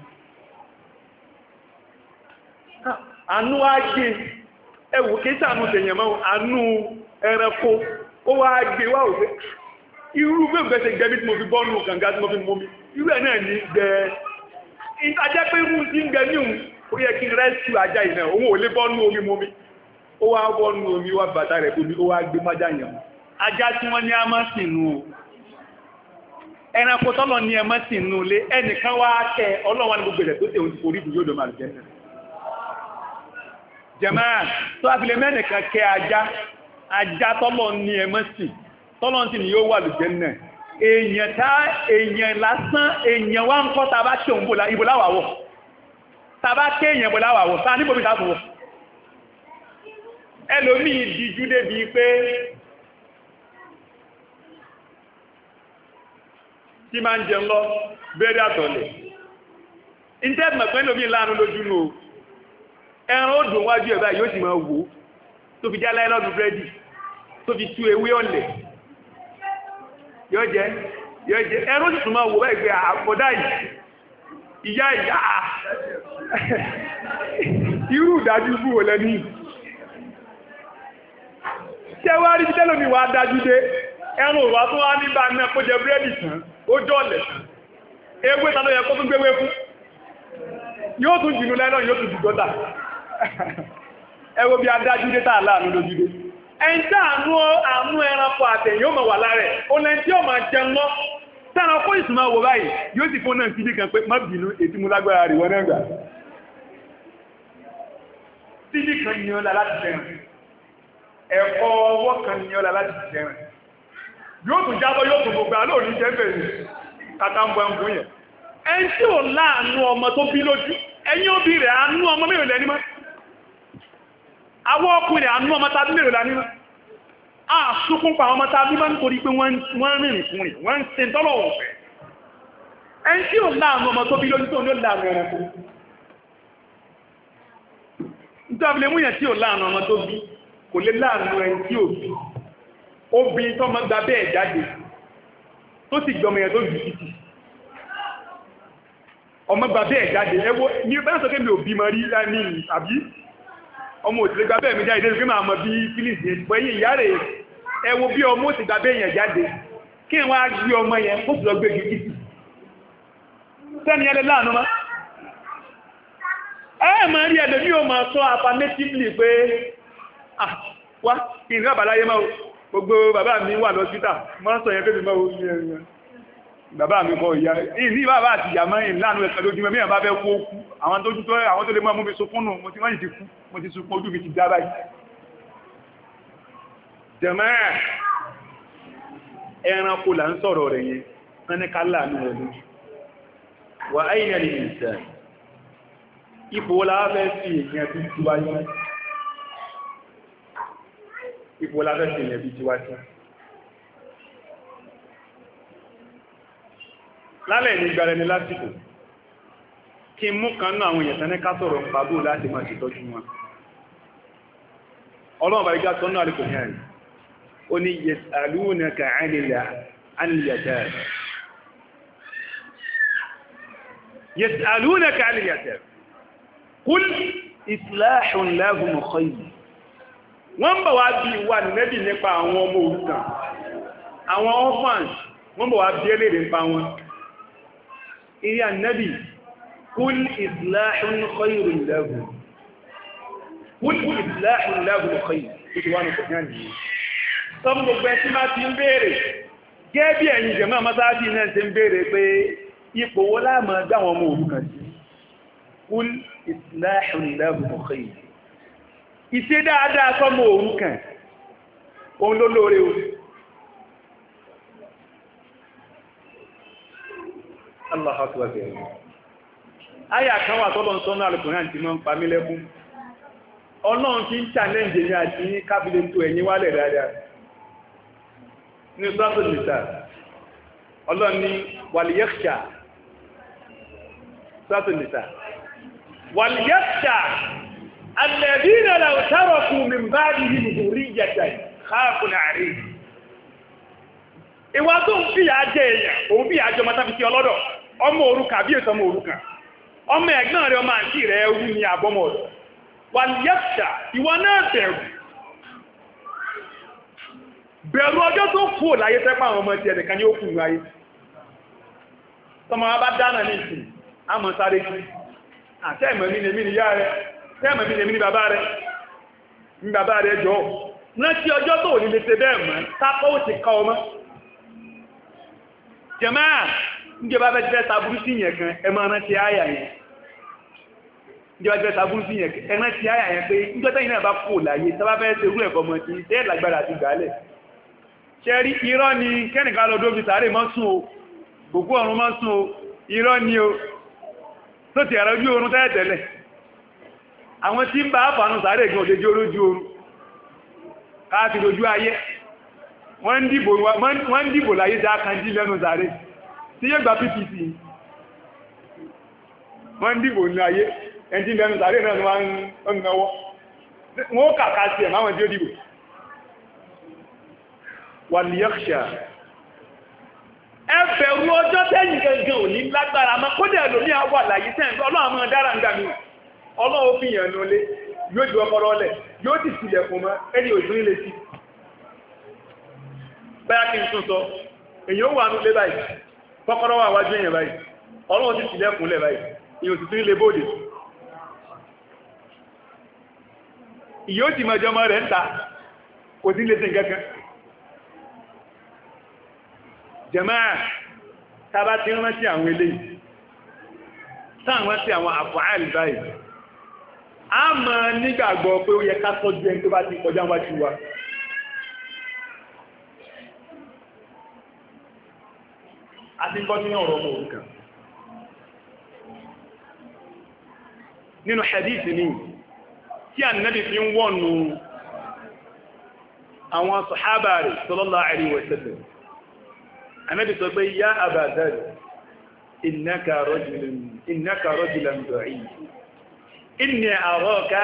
àánú wá gbé ẹwù kéṣà àánú tẹ̀yẹ̀mọ́ àánú ẹranko ó wá gbé wá òfé irú bẹ́ẹ̀ ṣe gẹ́bí tí mo fi bọ́ọ̀nù kànga tí mo fi mọ́mí irú ẹ̀ náà ní gbẹ́ ìtajẹ́ pé irú tí ń gẹ ní òun ó yẹ kí rẹ́sù ajá ìnà òun ò lè bọ́ọ̀nù omi mọ́mí ó wá bọ́ọ̀nù omi wá bàtà rẹ̀ tóbi ó wá gbé májá yẹn ajá tí wọ́n ní a máa sì nù o ẹranko tọ́lọ ní ẹ máa sì nù lé ẹnìkan wá kẹ ọlọ́wọ́n ní gbogbo ẹ̀ tó tẹ̀ òun ti forí ìbù yóò dọ̀ máa jẹ́ jẹ̀máà tó àfilẹ̀ mẹ́nìkan kẹ ajá ajá tọ́lọ ní ẹmọ́ sí tọ́lọ tí ni yóò wà lùjẹ́ náà èèyàn tá èèyàn lásán èèyàn wá ń kọ́ tàbá tí òun ìbò láwàwọ̀ tàbá ké èèyàn bò láwàwọ̀ sáà níbòmí tàbí ẹlòmí ìdíjú débi pé tí máa ń jẹun lọ bẹ́ẹ̀rẹ̀ àtọ̀lẹ̀ ìtẹ́bùmọ̀ pẹ́ lómi láàánú lójú nù ẹran ó dùn wájú ẹ̀ báyìí yóò sì máa wò tó fi já láìlọ́dún búrẹ́dì tó fi tú ewé ọ̀lẹ̀ yóò jẹ́ yóò jẹ́ ẹrù sì tún máa wò báyìí pé àpọ̀dá yìí ìyá ìyá irú ìdájú bú wò lẹ́ní tí ẹ wá rí tẹ́lómi wà dájú dé ẹrù wà tó wá nígbà náà kó jẹ búrẹ́dì tán ó jọ ọ̀lẹ̀ tán ewé tán ló yẹ kó tún gbéwé fún yóò tún jìnnú lẹ́nà yóò tún jù dọ́tà ẹwọ́ bí adájú dé tàà láàánú lójú dé ẹn tí àánú àánú ẹranko àtẹ̀yìn ó mọ̀ wà láàrẹ̀ ó lẹ́n tí ó máa jẹun lọ tẹ́ran kó ìsúnmọ́ wò báyìí yóò sì fún náà sídí kan pé má bínú ètí mú lágbára rí wọn náà gbà sídí kan ní ọlá láti fẹ́ràn ẹ̀kọ́ ọwọ́ kan ní ọlá láti fẹ́ràn yóò tún jábọ́ yóò tún gbogbo àlọ́ òní jẹ́ bẹ̀rẹ̀ kàtà ń bọ ẹ̀kún yẹn ẹni tí ò láàánú ọmọ tó bí lójú ẹ̀yìn òbí rẹ̀ àánú ọmọ mélòó lẹ́ni mọ́ àwọn ọkùnrin àánú ọmọ tàbí mélòó lẹ́ni mọ́ a súnkún pa àwọn ọmọ tàbí mọ́ nítorí pé wọ́n rìnrìn fún rìn wọ́n ń ṣe tọ́lọ̀ ọ̀fẹ́ ẹni tí ò láàánú ọmọ tó bí lójú tó ní ó láàánú ẹranko nítorí lè mú yẹn tí ò láàánú ọmọ tó bí kò lè láàánú ẹni tí ò bí obìnrin tó mọ́ gba bẹ́ẹ̀ jáde tó sì gbọmọ yẹn tó jù títì ọmọ gba bẹ́ẹ̀ jáde ẹwọ́ ní bẹ́ẹ̀ sọ kémi òbí mọ́ rí ní àbí ọmọ òtìlẹ̀ gba bẹ́ẹ̀ mi jáde lórí máa mọ bí phyllis yẹn pẹ̀yìn ìyá rẹ̀ ẹwọ́ bí ọmọ òtì gba bẹ́ẹ̀ yẹn jáde kí wọ́n á gbé ọmọ yẹn kó sì lọ gbé títì sẹ́ni ẹlẹ́ láàánú mọ́ ẹ máa rí ẹlẹ́ ní o máa sọ affirmatively pé ah wá ìrìn àbáláyé máa gbogbo bàbá mi wà lọ́sítà mọ́ sọ yẹn fẹ́mi máa ní ẹ̀rìn bàbá mi kọ ìyá ní bàbá àti ìyá mọ́ ìlànà ẹ̀kọ́ lójú mẹ́mí àbá fẹ́ kú ókú àwọn tó tó àwọn tó lè mọ́ mú mi so fúnnù mo ti wọ́n ti kú mo ti sunkún ojú mi ti dá báyìí jẹ̀mọ́ ẹranko là ń sọ̀rọ̀ rẹ̀ yẹn wọ́n ní ká láàánú rẹ̀ lójú wà áyìnà lè nìsẹ̀ ipò láfẹ́ sí èèyàn bí tíwájú ipò láfẹ́ sí èèyàn bí tíwájú lálẹ́ ní gbára ẹni lásìkò kí mú kan náà àwọn èèyàn tẹ́ní ká sọ̀rọ̀ ń pàbó láti máa ṣètọ́jú wọn ọlọ́run bá igá sọ́nà àríkò ní àrí ó ní yas'alunaka 'anil yatam yas'alunaka 'anil yatam qul islahun lahum khayr wọ́n bọ̀ wá bí wà nẹ́bì nípa àwọn ọmọ òrukàn àwọn orphans wọ́n bọ̀ wá bí ẹlẹ́rẹ̀ nípa wọn ìrí ànẹ́bì qul islahun khayrun lahum qul islahun lahum khayr títí wọ́n kò ní àjíyàn sọ́mù gbogbo ẹ̀tí máa ti ń béèrè gẹ́ bí ẹ̀yin jẹ̀mọ́ masáàjì náà ti ń béèrè pé ipò wó láàmà gbáwọn ọmọ òrukàn sí qul islahun lahum khayr ìṣe dáadáa sọ́mọ òrukàn òun ló lóore o Allah akbar ayà kan wà tọ́lọ̀ sọ́nà Al-Qur'an tí mọ́ ń pa mí lẹ́kún ọlọ́run tí ń challenge ní àti ní kábílẹ̀ tó ẹ̀yìn wálẹ̀ dáadáa ní suratul Nisa ọlọ́run ní wal yakhsha suratul Nisa wal yakhsha الذين لو تركوا من بعدهم ذرية خافوا عليهم ìwà tó ń fi àjẹ́ èèyàn òun bí àjọ mọ́tàbí sí ọlọ́dọ̀ ọmọ òrukàn bí ètò ọmọ òrukàn ọmọ ẹ̀gbọ́n rẹ̀ ọmọ àǹtí rẹ̀ ẹrú ní àbọ́mọ̀ ọ̀dọ̀ wà yẹ́pṣà ìwọ náà bẹ̀rù bẹ̀rù ọjọ́ tó kú láyé tẹ́pà àwọn ọmọ ti ẹ̀dẹ̀kan ní ó kù láyé tọmọ wa bá dáná ní ìsìn àmọ́ sáré sí àtẹ́ẹ̀mọ̀ mi ní ìyá rẹ̀ tẹ́ẹ̀mọ̀ mi ní bàbá rẹ̀ ní bàbá rẹ̀ jọ rántí ọjọ́ tó ní lè ṣe bẹ́ẹ̀ mọ́ tápọ́ ó ti ká ọmọ jẹmáà níjọba bẹ́ jẹ́ sàbúrú sí yẹn kan ẹ máa rántí àyà yẹn níjọba jẹ́ sàbúrú sí yẹn kan ẹ rántí àyà yẹn pé níjọba yìí náà bá kò láyé tọ́bá fẹ́ ṣe rú ẹ̀kọ́ mọ́ ti tẹ́ lágbára àti gàálẹ̀ ṣe rí irọ́ ni kẹ́nìkan lọ dóbi sàárè mọ́ sún o gbogbo ọ̀run mọ́ sún o irọ́ ni o tó ti ẹ̀rọ ojú oorun tẹ́ẹ̀tẹ́lẹ̀ àwọn tí ń bá àfàànù sàárè gan òdejì olójú oorun káàkiri ojú ayé wọ́n ń dìbò láyé já kan jí lẹ́nu sàárè tí yóò gba P P C wọ́n ń dìbò ní ayé ẹjí lẹ́nu sàárè náà wọ́n ń náwọ́ wọ́n kàkà sí ẹ̀ máwọn tí ó dìbò wà ní yọ́kṣà ẹbẹ̀rù ọjọ́ tẹ́yìn gẹ̀gẹ̀ ò ní lágbára mọ́ kó dẹ̀ lómi àwà láyé tẹ́yìn ọlọ́run mọ́ dára ń gbà mí ọlọ́run fi yàn lólé yóò ju ọkọ̀ rọlẹ̀ yóò ti sílẹ̀kùn mọ́ ẹni òṣèré lè sí báyá kí n tún sọ èyàn wà ní lé báyìí kọ́kọ́rọ́ wà wájú èyàn báyìí ọlọ́run ti sílẹ̀kùn lẹ̀ báyìí èyàn sì tún lè bóòdè ìyó ti mọ̀jọ mọ́ rẹ̀ ń ta kò sí lè sí nǹkankan jàmáà tàbá ti rántí àwọn eléyìí táwọn sí àwọn àfààlì báyìí a mọ̀ nígbàgbọ́ pé ó yẹ ká tọ́jú ẹni tó bá ti kọjá wájú wa tí ń gbọ́ sí ọ̀rọ̀ ọmọ òrukàn nínú hadith ni tí Ànábì fi ń wọ́nu àwọn sàhábà rẹ̀ sallallahu alaihi wasallam. Ànábì sọ pé ya Aba Dharr innaka rajulun innaka rajulan da'if inni araka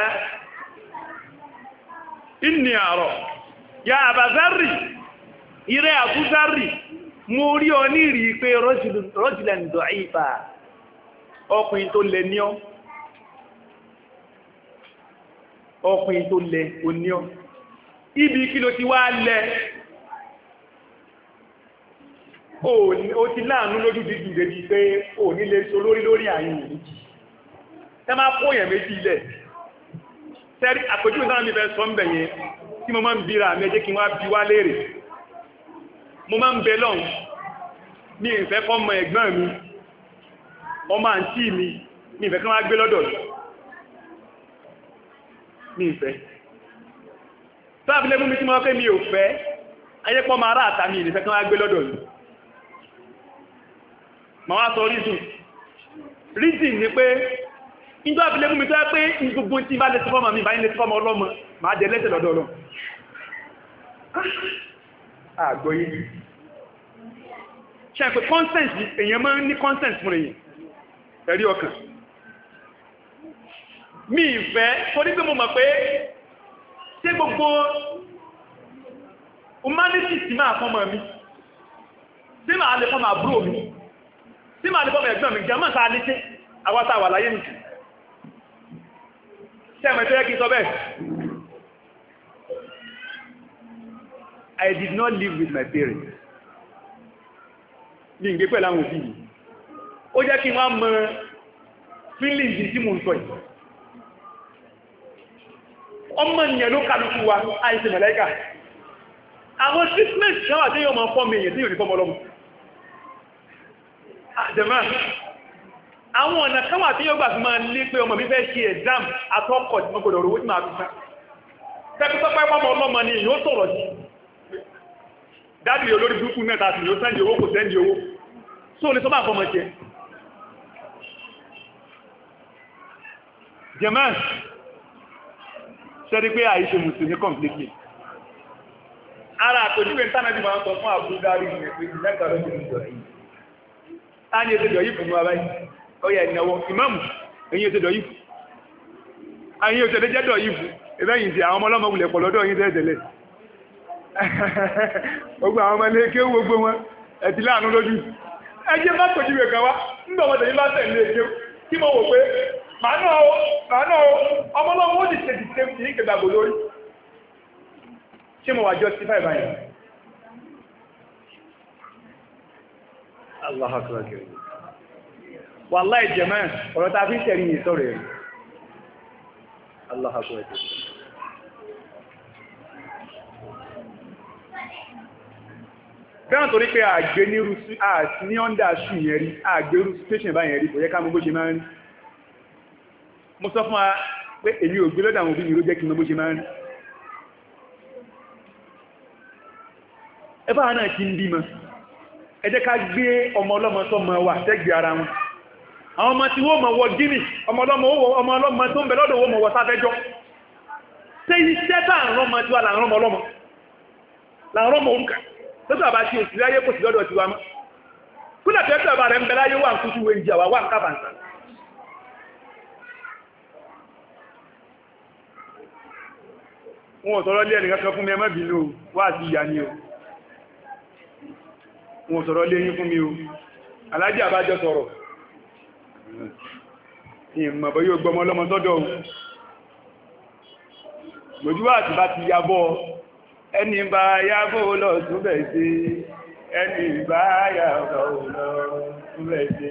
inni araka ya Aba Dharr ire Abu Dharr mo rí ọ ní rí pé rajulan da'ifa ọkùnrin tó lẹ ní ọ ọkùnrin tó lẹ oní ọ ibi kí ló ti wá lẹ o ti láàánú lójú dídùn débi pé o nílé so lórí lórí àyìn méjì tẹ́ máa kó yẹn méjì ilẹ̀ tẹ́rí àpójú ìsára mi fẹ́ sọ ń bẹ̀yẹn tí mo máa ń bíra mi ẹjẹ́ kí wá bí wá léèrè mo máa ń bẹ lọ́n ní ìfẹ́ kọ́ mọ ẹ̀gbọ́n mi ọmọ àǹtí mi ní ìfẹ́ kí wọ́n gbé lọ́dọ̀ ní ìfẹ́ sáàbílẹ̀ mú mi tí mo pé mi ò fẹ́ ayépọ́ máa rá àtàmì ìfẹ́ kí wọ́n gbé lọ́dọ̀ yìí ma wá sọ reason reason ni pé ìjọ àbílẹ̀ mú mi tó yẹ pé gbogbo tí bá lè sí fọ́mọ mi bá ní lè sí fọ́mọ ọlọ́mọ máa jẹ lẹ́sẹ̀ lọ́dọ̀ ọlọ́ àgbọ́yé ṣe pé consent èèyàn máa ń ní consent fún èèyàn ẹ̀rí ọkàn mi ìfẹ́ torí pé mo mọ̀ pé ṣé gbogbo humanity ti máa fọ́mọ mi tí máa lè fọ́mọ àbúrò mi tí máa lè fọ́mọ ẹ̀gbọ́n mi jẹ́ mọ́ sáà léṣe àwátà wà láyé nìkan tẹ́mẹ̀ tó yẹ kí sọ bẹ́ẹ̀ I did not live with my parents ní ìgbé pẹ̀lú àwọn òbí yìí ó jẹ́ kí wọ́n mọ feelings tí mo ń sọ yìí ọmọ ìyẹn ló kálukú wa àìsí mẹ̀lẹ́kà àwọn treatment kan wà tí yóò máa fọ́ mi èyàn tí yóò ní fọ́mọ lọ́mọ àjẹmọ́ àwọn ọ̀nà kan wà tí yóò gbà fi máa lé pé ọmọ mi fẹ́ ṣe exam atọ́kọ̀ tí mo gbọdọ̀ rówó tí máa fi sá tẹ́kùtọ́pẹ́ pọ́mọ ọlọ́mọ ni yóò sọ̀rọ̀ sí dábì olórí burúkú mẹ́ta sí yóò sẹ́ndì owó kò sẹ́ndì owó só lè sọ máa fọmọ jẹ jẹmọ́ ṣẹ́rí pé àìṣe mùsùlùmí completely ara àtòjúwé tánàbí máa ń sọ fún àbúdárí ìrìnlẹ́gbàrọ̀ ìrìnlẹ̀ yìí a ní ètò yìí fún wa báyìí ó yẹ ìnáwó ìmáàmù èyí ètò yìí fún àyí ètò jẹ́dọ̀ yìí fún ẹ̀bẹ́yìn tí àwọn ọmọlọ́mọ wulẹ̀ pọ̀ lọ́dọ̀ yìí tẹ́ẹ̀tẹ̀lẹ̀ gbogbo àwọn ọmọ ilé kéwú gbogbo wọn ẹ̀tì láàánú lójú ẹjẹ́ bá tòjúwé kan wá nígbà wọn tẹ̀lé bá tẹ̀lé kéwú kí mo wò pé màá náà ó màá náà ó ọmọlọ́mọ ó ti ṣe ti ṣe ti ní kẹgbàgbò lórí ṣé mo wà justify báyìí Allah akbar kiri wallahi jama'a ọ̀rọ̀ ta fi tẹ̀rí yìí sọ̀rọ̀ ẹ̀ Allah akbar kiri fẹ́ràn torí pé àgbé ní rúsí àti ní ọ́ndà ṣù yẹn rí àgbé rúsí station báyẹn rí kò yẹ ká mọ̀ bó ṣe máa ń rí mo sọ fún wa pé èmi ò gbé lọ́dọ̀ àwọn òbí mi ló jẹ́ kí mọ̀ bó ṣe máa ń rí ẹbá náà kí ń bí mọ́ ẹ jẹ́ ká gbé ọmọ ọlọ́mọ tó mọ wà tẹ́gbẹ̀ ara wọn àwọn ọmọ tí wọ́n mọ̀ wọ gíní ọmọ ọlọ́mọ tó ń bẹ lọ́dọ̀ wọ́n mọ̀ wọ sáfẹ́jọ́ tẹ́ iṣẹ́ táàrùn ọmọ tí wà láàrùn ọlọ́mọ láàrùn ọmọ orúkà tó tó àbá tí òsì láyé kò sí lọ́dọ̀ tí wá mọ́ kúlẹ̀ tẹ́ tẹ́ bá rẹ̀ ń bẹ láyé wà ń kújú wé ìjà wà ń kábàǹsà wọn ò sọ̀rọ̀ lé ẹnìkan kan fún mi ẹ má bínú wá sí ìyá ni o wọn sọ̀rọ̀ lé yín fún mi o alájí àbájọ́ sọ̀rọ̀ ìmọ̀ bọ́ yóò gbọmọ ọlọ́mọ sọ́dọ̀ lójúwà àti bá ti yàbọ̀ ẹni bá yàbọ̀ lọ túnbẹ̀ sí ẹni bá yàbọ̀ lọ túnbẹ̀ sí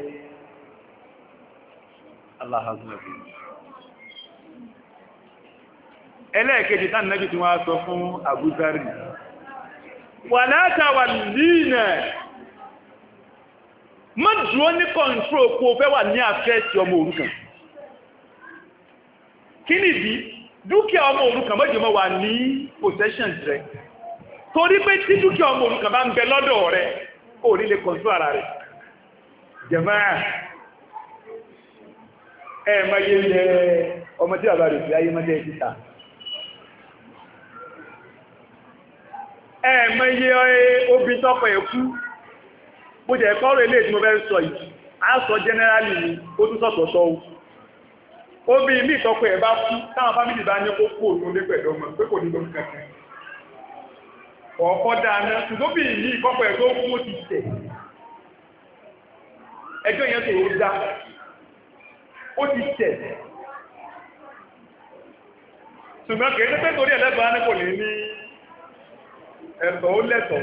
ẹlẹ́ẹ̀kejì tán nẹ́bí tí wọ́n sọ fún Abu Dharr wà látàwà líìnà má dúró ní kọ̀ntró kó fẹ́ wà ní àfẹ́ẹ̀tì ọmọ òrukàn kí nìdí dúkìá ọmọ òrukàn mọ́jọ mọ́ wà ní possessions rẹ̀ torí pé tí dúkìá ọmọ òrukàn bá ń bẹ lọ́dọ̀ rẹ̀ ó ní lè kọ̀ntró ara rẹ̀ jàmáà ẹ̀ máa yé jẹ ọmọ tí bàbá rẹ̀ fi ayé mọ́tẹ́ títà ẹ̀ máa yé obì tọ́pọ̀ ẹ̀kú bó jẹ́ kọ́rọ̀ ilé tí mo fẹ́ sọ yìí a sọ generally ni ó tún sọ̀tọ̀tọ̀ o obì ilé ìtọ́pọ̀ ẹ̀ bá kú táwọn fámìlì bá ní kó kú òun lé pẹ̀lú ọmọ pé kò ní lórí kankan ọ̀pọ̀ dáná ṣùgbọ́n bí ilé ìkọ́pọ̀ ẹ̀ tó kú ó ti tẹ̀ ẹjọ́ yẹn tó dá ó ti tẹ̀ ṣùgbọ́n kìí pẹ́ torí ẹ̀lẹ́bàá ní kò ní ní ẹ̀tọ́ ó lẹ́tọ̀ọ́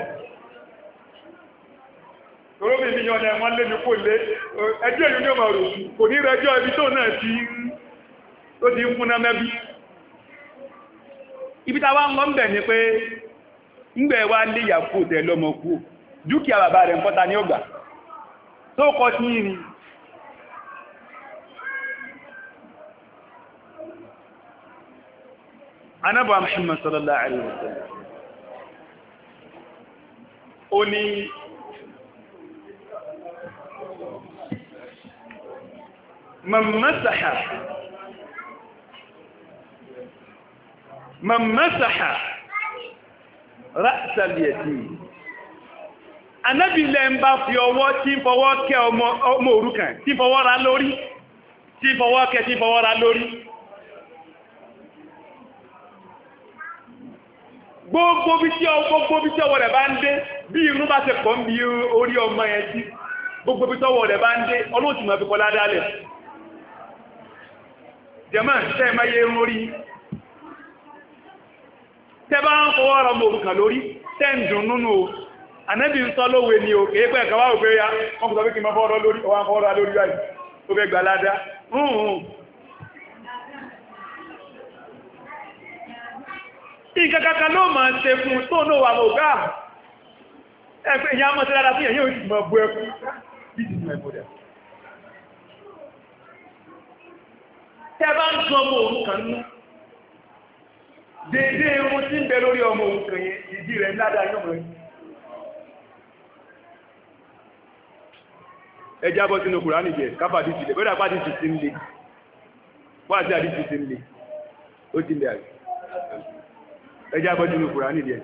torí mi ní ọ̀nà ẹ̀wọ̀n lé ní kò lé ẹjọ́ ìlú ní ọmọ rò kò ní rẹjọ́ ibi tó náà ti tó ti ń fún náà mẹ́bí ibi táwa ń lọ ń bẹ̀ ni pé ńgbẹ̀ wá lé ìyàkó tẹ̀ lọ́mọ kú dúkìá bàbá rẹ̀ ń kọ́ta ní ọgbà tó kọ́ sí yìí ni anábọ̀ Muhammad sallallahu alaihi wasallam ó ní man masaha man masaha ra's al-yatim anábì ilẹ̀ ń bá fi ọwọ́ tí ń fọwọ́ kẹ́ ọmọ òrukàn tí fọwọ́ ra lórí tí fọwọ́ kẹ́ tí fọwọ́ ra lórí gbogbo bí tí ọwọ́ rẹ̀ bá ń dé bí irun bá ṣe pọ̀ ń bí orí ọmọ yẹn sí gbogbo bí tọwọ́ rẹ̀ bá ń dé ọlọ́tí mọ̀ fi kọ́ ládálẹ̀ jẹ́mọ́ tẹ́ máa yé orí tẹ́ bá ń fọwọ́ ra ọmọ òrukàn lórí tẹ́ ń dùn nínú o ànábì ń sọ lówe ni o kèé pẹ́ kàwà òfé ya wọ́n kò sọ pé kí ma fọ́ọ̀rọ̀ lórí ọwá fọ́ọ̀rọ̀ lórí báyìí ó fẹ́ gbà ládá ìkàkàkà ló máa ṣe fún tó náà wà mọ̀gá ẹgbẹ́ ìyá mọ́ sí lára fún ìyẹn òjì mọ̀ bú ẹkú tẹ́ bá ń tún ọmọ òrukàn nú dédé irun tí ń bẹ lórí ọmọ òrukàn yẹn ìdí rẹ̀ ńlá ẹjá bọ́ sínú Kùránì jẹ káfàdí sílẹ̀ bọ́dá pàdí sí sí nílé wà sí àdí sí sí nílé ó ti lè àrí ẹjá bọ́ sínú Kùránì jẹ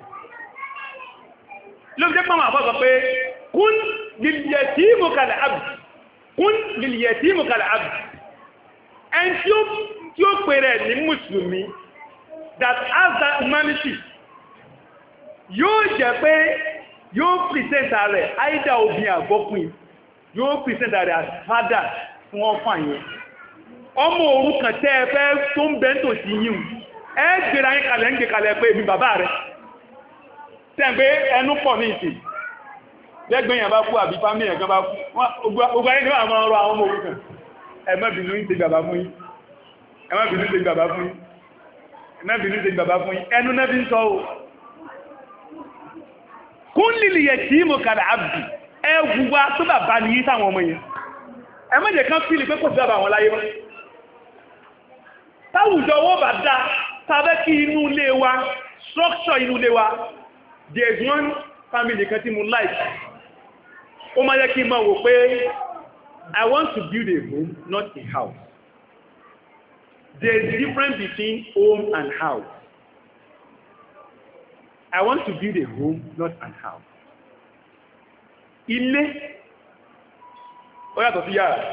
ló jẹ́ pàmà àfọ́sọ pé kún lil-yatimu kal-abd kún lil-yatimu kal-abd ẹn tí ó pèrè ní mùsùlùmí that has that humanity yóò jẹ́ pé yóò present rẹ̀ àìdá obìn àgbọ́kùn yóò present rẹ̀ as father fún ọfà yẹn ọmọ òrukàn tẹ́ ẹ fẹ́ tó ń bẹ́ntò sí yíò ẹ gbèrà yín kalẹ̀ ń gbè kalẹ̀ pé èmi bàbá rẹ̀ tẹ́ pé ẹnu pọ̀ ní ìsìn lẹ́gbẹ̀yàn bá kú àbí fámílì ẹ̀kan bá kú gbogbo ayé ni wọ́n máa rọ àwọn ọmọ òrukàn ẹ má bínú ń ṣe bàbá fún yín ẹ má bínú ń ṣe bàbá fún yín ẹ má bínú ń ṣe bàbá fún yín ẹnu náà fi ń sọ o kún lil-yatimu kal-abd ẹwùwá tó bàbá ní yí sáwọn ọmọ yẹn ẹ má jẹ́ kán fílì pé kò sí bàbá wọn láyé mọ́ táwùjọ owó bà dá tàbẹ́ kí inú ilé wa structure inú ilé wa there is one family kan tí mo like ó má jẹ́ kí n máa wò pé I want to build a home not a house there is a difference between home and house I want to build a home not an house ilé ó yàtọ̀ sí yàrá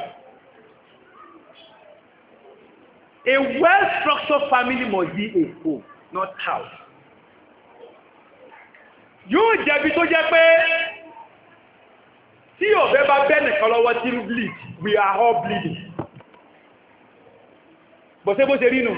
a well-structured family must be a home not house yóò jẹ́bi tó jẹ́ pé tí ọ̀bẹ bá bẹ́ nìkan lọ́wọ́ tí ń bleed we are all bleeding bọ̀ ṣé bó ṣe rí nù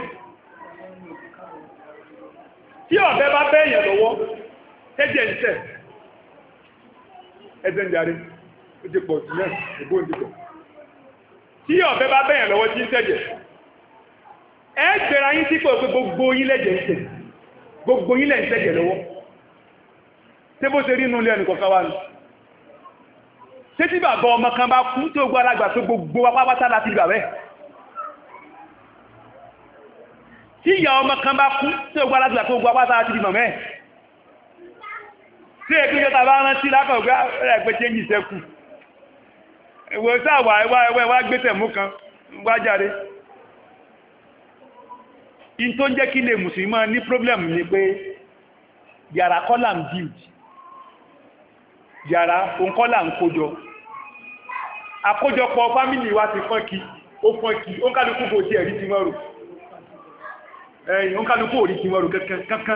tí ọ̀bẹ bá bẹ́ èèyàn lọ́wọ́ ẹ̀jẹ̀ ń tẹ̀ ẹ̀jẹ̀ ń darí ó ti pọ̀ sí náà ìbò ń dìbò tí ọ̀bẹ bá bẹ́ èèyàn lọ́wọ́ tí ń tẹ̀jẹ̀ ẹ gbèrà yín sí pé gbogbo yín lẹ́jẹ̀ ń tẹ̀ gbogbo yín lẹ́ ń tẹ̀jẹ̀ lọ́wọ́ ṣé bó ṣe rí inú ilé ẹnì kọ̀ọ̀kan wá ní ṣé tí bàbá ọmọ kan bá kú tó gbọ́ alágbà tó gbogbo apápátá láti gbà bẹ́ẹ̀ tí ìyá ọmọ kan bá kú tó gbọ́ alágbà tó gbogbo apápátá láti gbà mẹ́ tí èkú yọta bá rántí lákọ̀ọ́gbá ẹgbẹ́ tí èyí sẹ́kù ìwò sáwà ẹwà ẹwà gbẹ́tẹ̀ mú kan wájáre in tó jẹ́ kí lè mùsùlùmí ní problem ni pé yàrá kọ́là ń build yàrá òǹkọ́là ń kójọ àkójọpọ̀ fámílì wa ti fọ́nkí ó fọ́nkí ó ń kálukú kò tí ẹ̀rí ti mọ́rù ẹ̀yìn ó ń kálukú orí ti mọ́rù kankan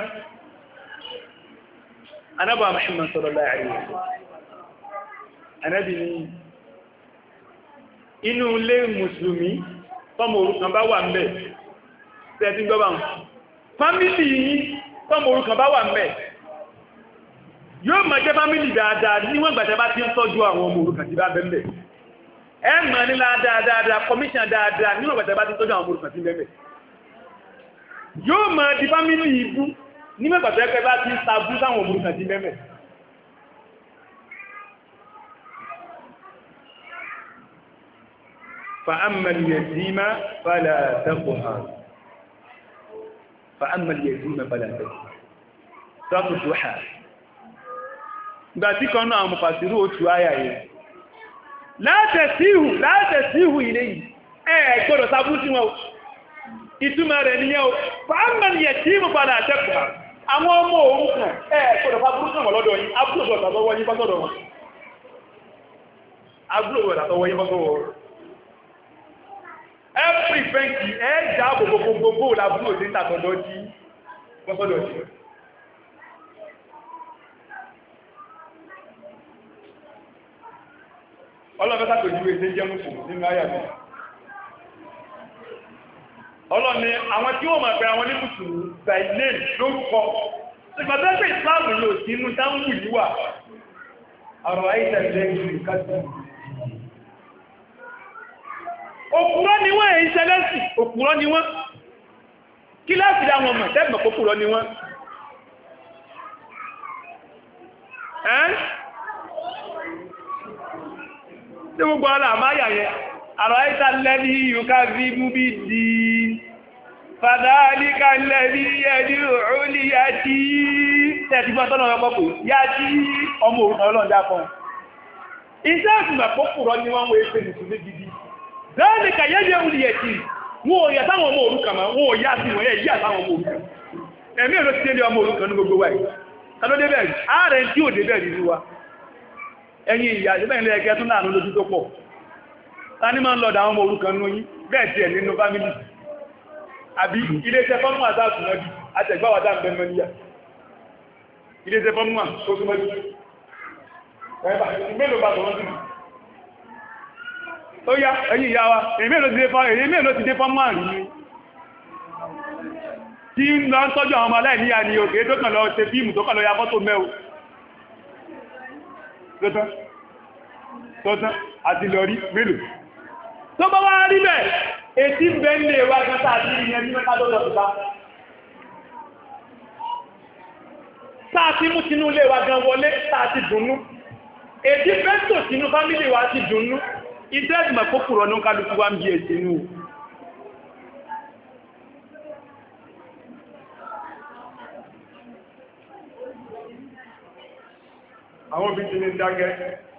anábà Muhammad sallallahu alaihi wasallam anábì ní inú ilé mùsùlùmí tọ́mọ òrukàn bá wà ń bẹ̀ tẹ́ẹ̀tí gbọ́bà ń fámílì yìí tọ́mọ òrukàn bá wà ń bẹ̀ yóò máa jẹ́ fámílì dáadáa níwọ̀n gbàtẹ́ bá ti ń tọ́jú àwọn ọmọ òrukàn tí bá bẹ́ẹ̀ ẹ mọ̀ nílá dáadáa kọmíṣàn dáadáa níwọ̀n gbàtẹ́ bá ti ń tọ́jú àwọn ọmọ òrukàn tí bẹ́ẹ̀ yóò máa di fámílì ibú níwọ̀n gbàtẹ́ bá ti ń sabú sáwọn ọmọ òrukàn tí bẹ́ẹ̀ فأما اليتيم فلا تقهر فأما اليتيم فلا تقهر سورة الضحى gbàtí kan náà mufasiru otu aya yìí látẹ̀síhù látẹ̀síhù ilé yìí ẹ gbọ́dọ̀ sábú sí wọn ìtumọ̀ rẹ̀ níyẹn o فأما اليتيم فلا تقهر àwọn ọmọ òrukàn ẹ gbọ́dọ̀ sábú sí wọn lọ́dọ̀ yìí abúlọ̀dọ̀ àtọwọ́ yìí bọ́sọ̀dọ̀ wọn abúlọ̀dọ̀ àtọwọ́ yìí bọ́sọ̀dọ̀ wọn every banki ẹ jà gbogbogbogbo làbúrò sí ìtàkọ̀dọ̀ jí bọ́sọ̀dọ̀ jí ọlọ́fẹ́ sàtòjú èdè jẹ́ mùsùlùmí nínú ayàmì ọlọ́ni àwọn tí wọ́n máa pẹ àwọn onímùsùlùmí by name lórúkọ ìgbàtẹ́gbẹ̀ ìsìláàmù yóò sí inú táwọn ìlúwà àrọ̀ àìsànlẹ̀ ìlú kásìlì òkúrọ́ ni wọ́n èyí sẹlẹ́sì òkúrọ́ ni wọ́n kí láti dá wọn mọ̀ tẹ́gbẹ̀ kókúrọ́ ni wọ́n ẹ́n tí gbogbo ọlá àmáyà yẹ àrọ̀ àìsà lẹ́rí yíká rí mú bí di fàdálíkà lẹ́rí ẹ̀dí òrùlé yá tí tẹ́ẹ̀tìgbọ́n tọ́lọ̀ ọpọ̀pọ̀ yá tí ọmọ òrùn ọlọ́dá kan iṣẹ́ ìsìnmọ̀ kókúrọ́ ni wọ́n wọ́n èé mùsùlùmí gidi ذلك يجب اليتيم wọ́n yà táwọn ọmọ òrukàn máa wọ́n yà sí wọ́n yẹ yà táwọn ọmọ òrukàn ẹ̀mí ẹ̀rọ ti tẹ́lẹ̀ ọmọ òrukàn ní gbogbo wáyé tàbí débẹ̀rì ààrẹ tí ò débẹ̀rì ní wa ẹ̀yìn ìyà ìbẹ̀ ilẹ̀ ẹ̀kẹ́ tún láàánú lójú tó pọ̀ ta ní máa ń lọ́dà àwọn ọmọ òrukàn ní yí bẹ́ẹ̀ tí ẹ̀ nínú fámílì àbí iléeṣẹ́ fọ́nmù àtàkùnmọ́dì àtẹ̀gbáwàdà ń bẹ́ẹ̀ mẹ́líyà iléeṣẹ́ fọ́nmù àtòsùmọ́dì ó yá ẹ̀yìn ìyá wa èyí mélòó ti dé fọ́n márùn ní tí ń lọ ń tọ́jú àwọn ọmọ aláìníyà ní òkè tó kàn lọ ṣe fíìmù tó kàn lọ ya fọ́tò mẹ́o tótán tótán àti lọ rí mélòó tó bá wá rí bẹ̀ ètí bẹ́ẹ̀lẹ̀ wá gátà àti ìyẹn ní mẹ́ta lọ́dọ̀ tó bá sáàtí mú tinú lé wa gan wọlé sáàtí dùnnú ètí bẹ́ẹ̀tò tinú fámílì wa ti dùnnú ìdẹ́gbìmọ̀ kókùrọ̀ ní kálukú wá ń bí ẹ̀sẹ̀ inú àwọn òbí ti ní dágẹ́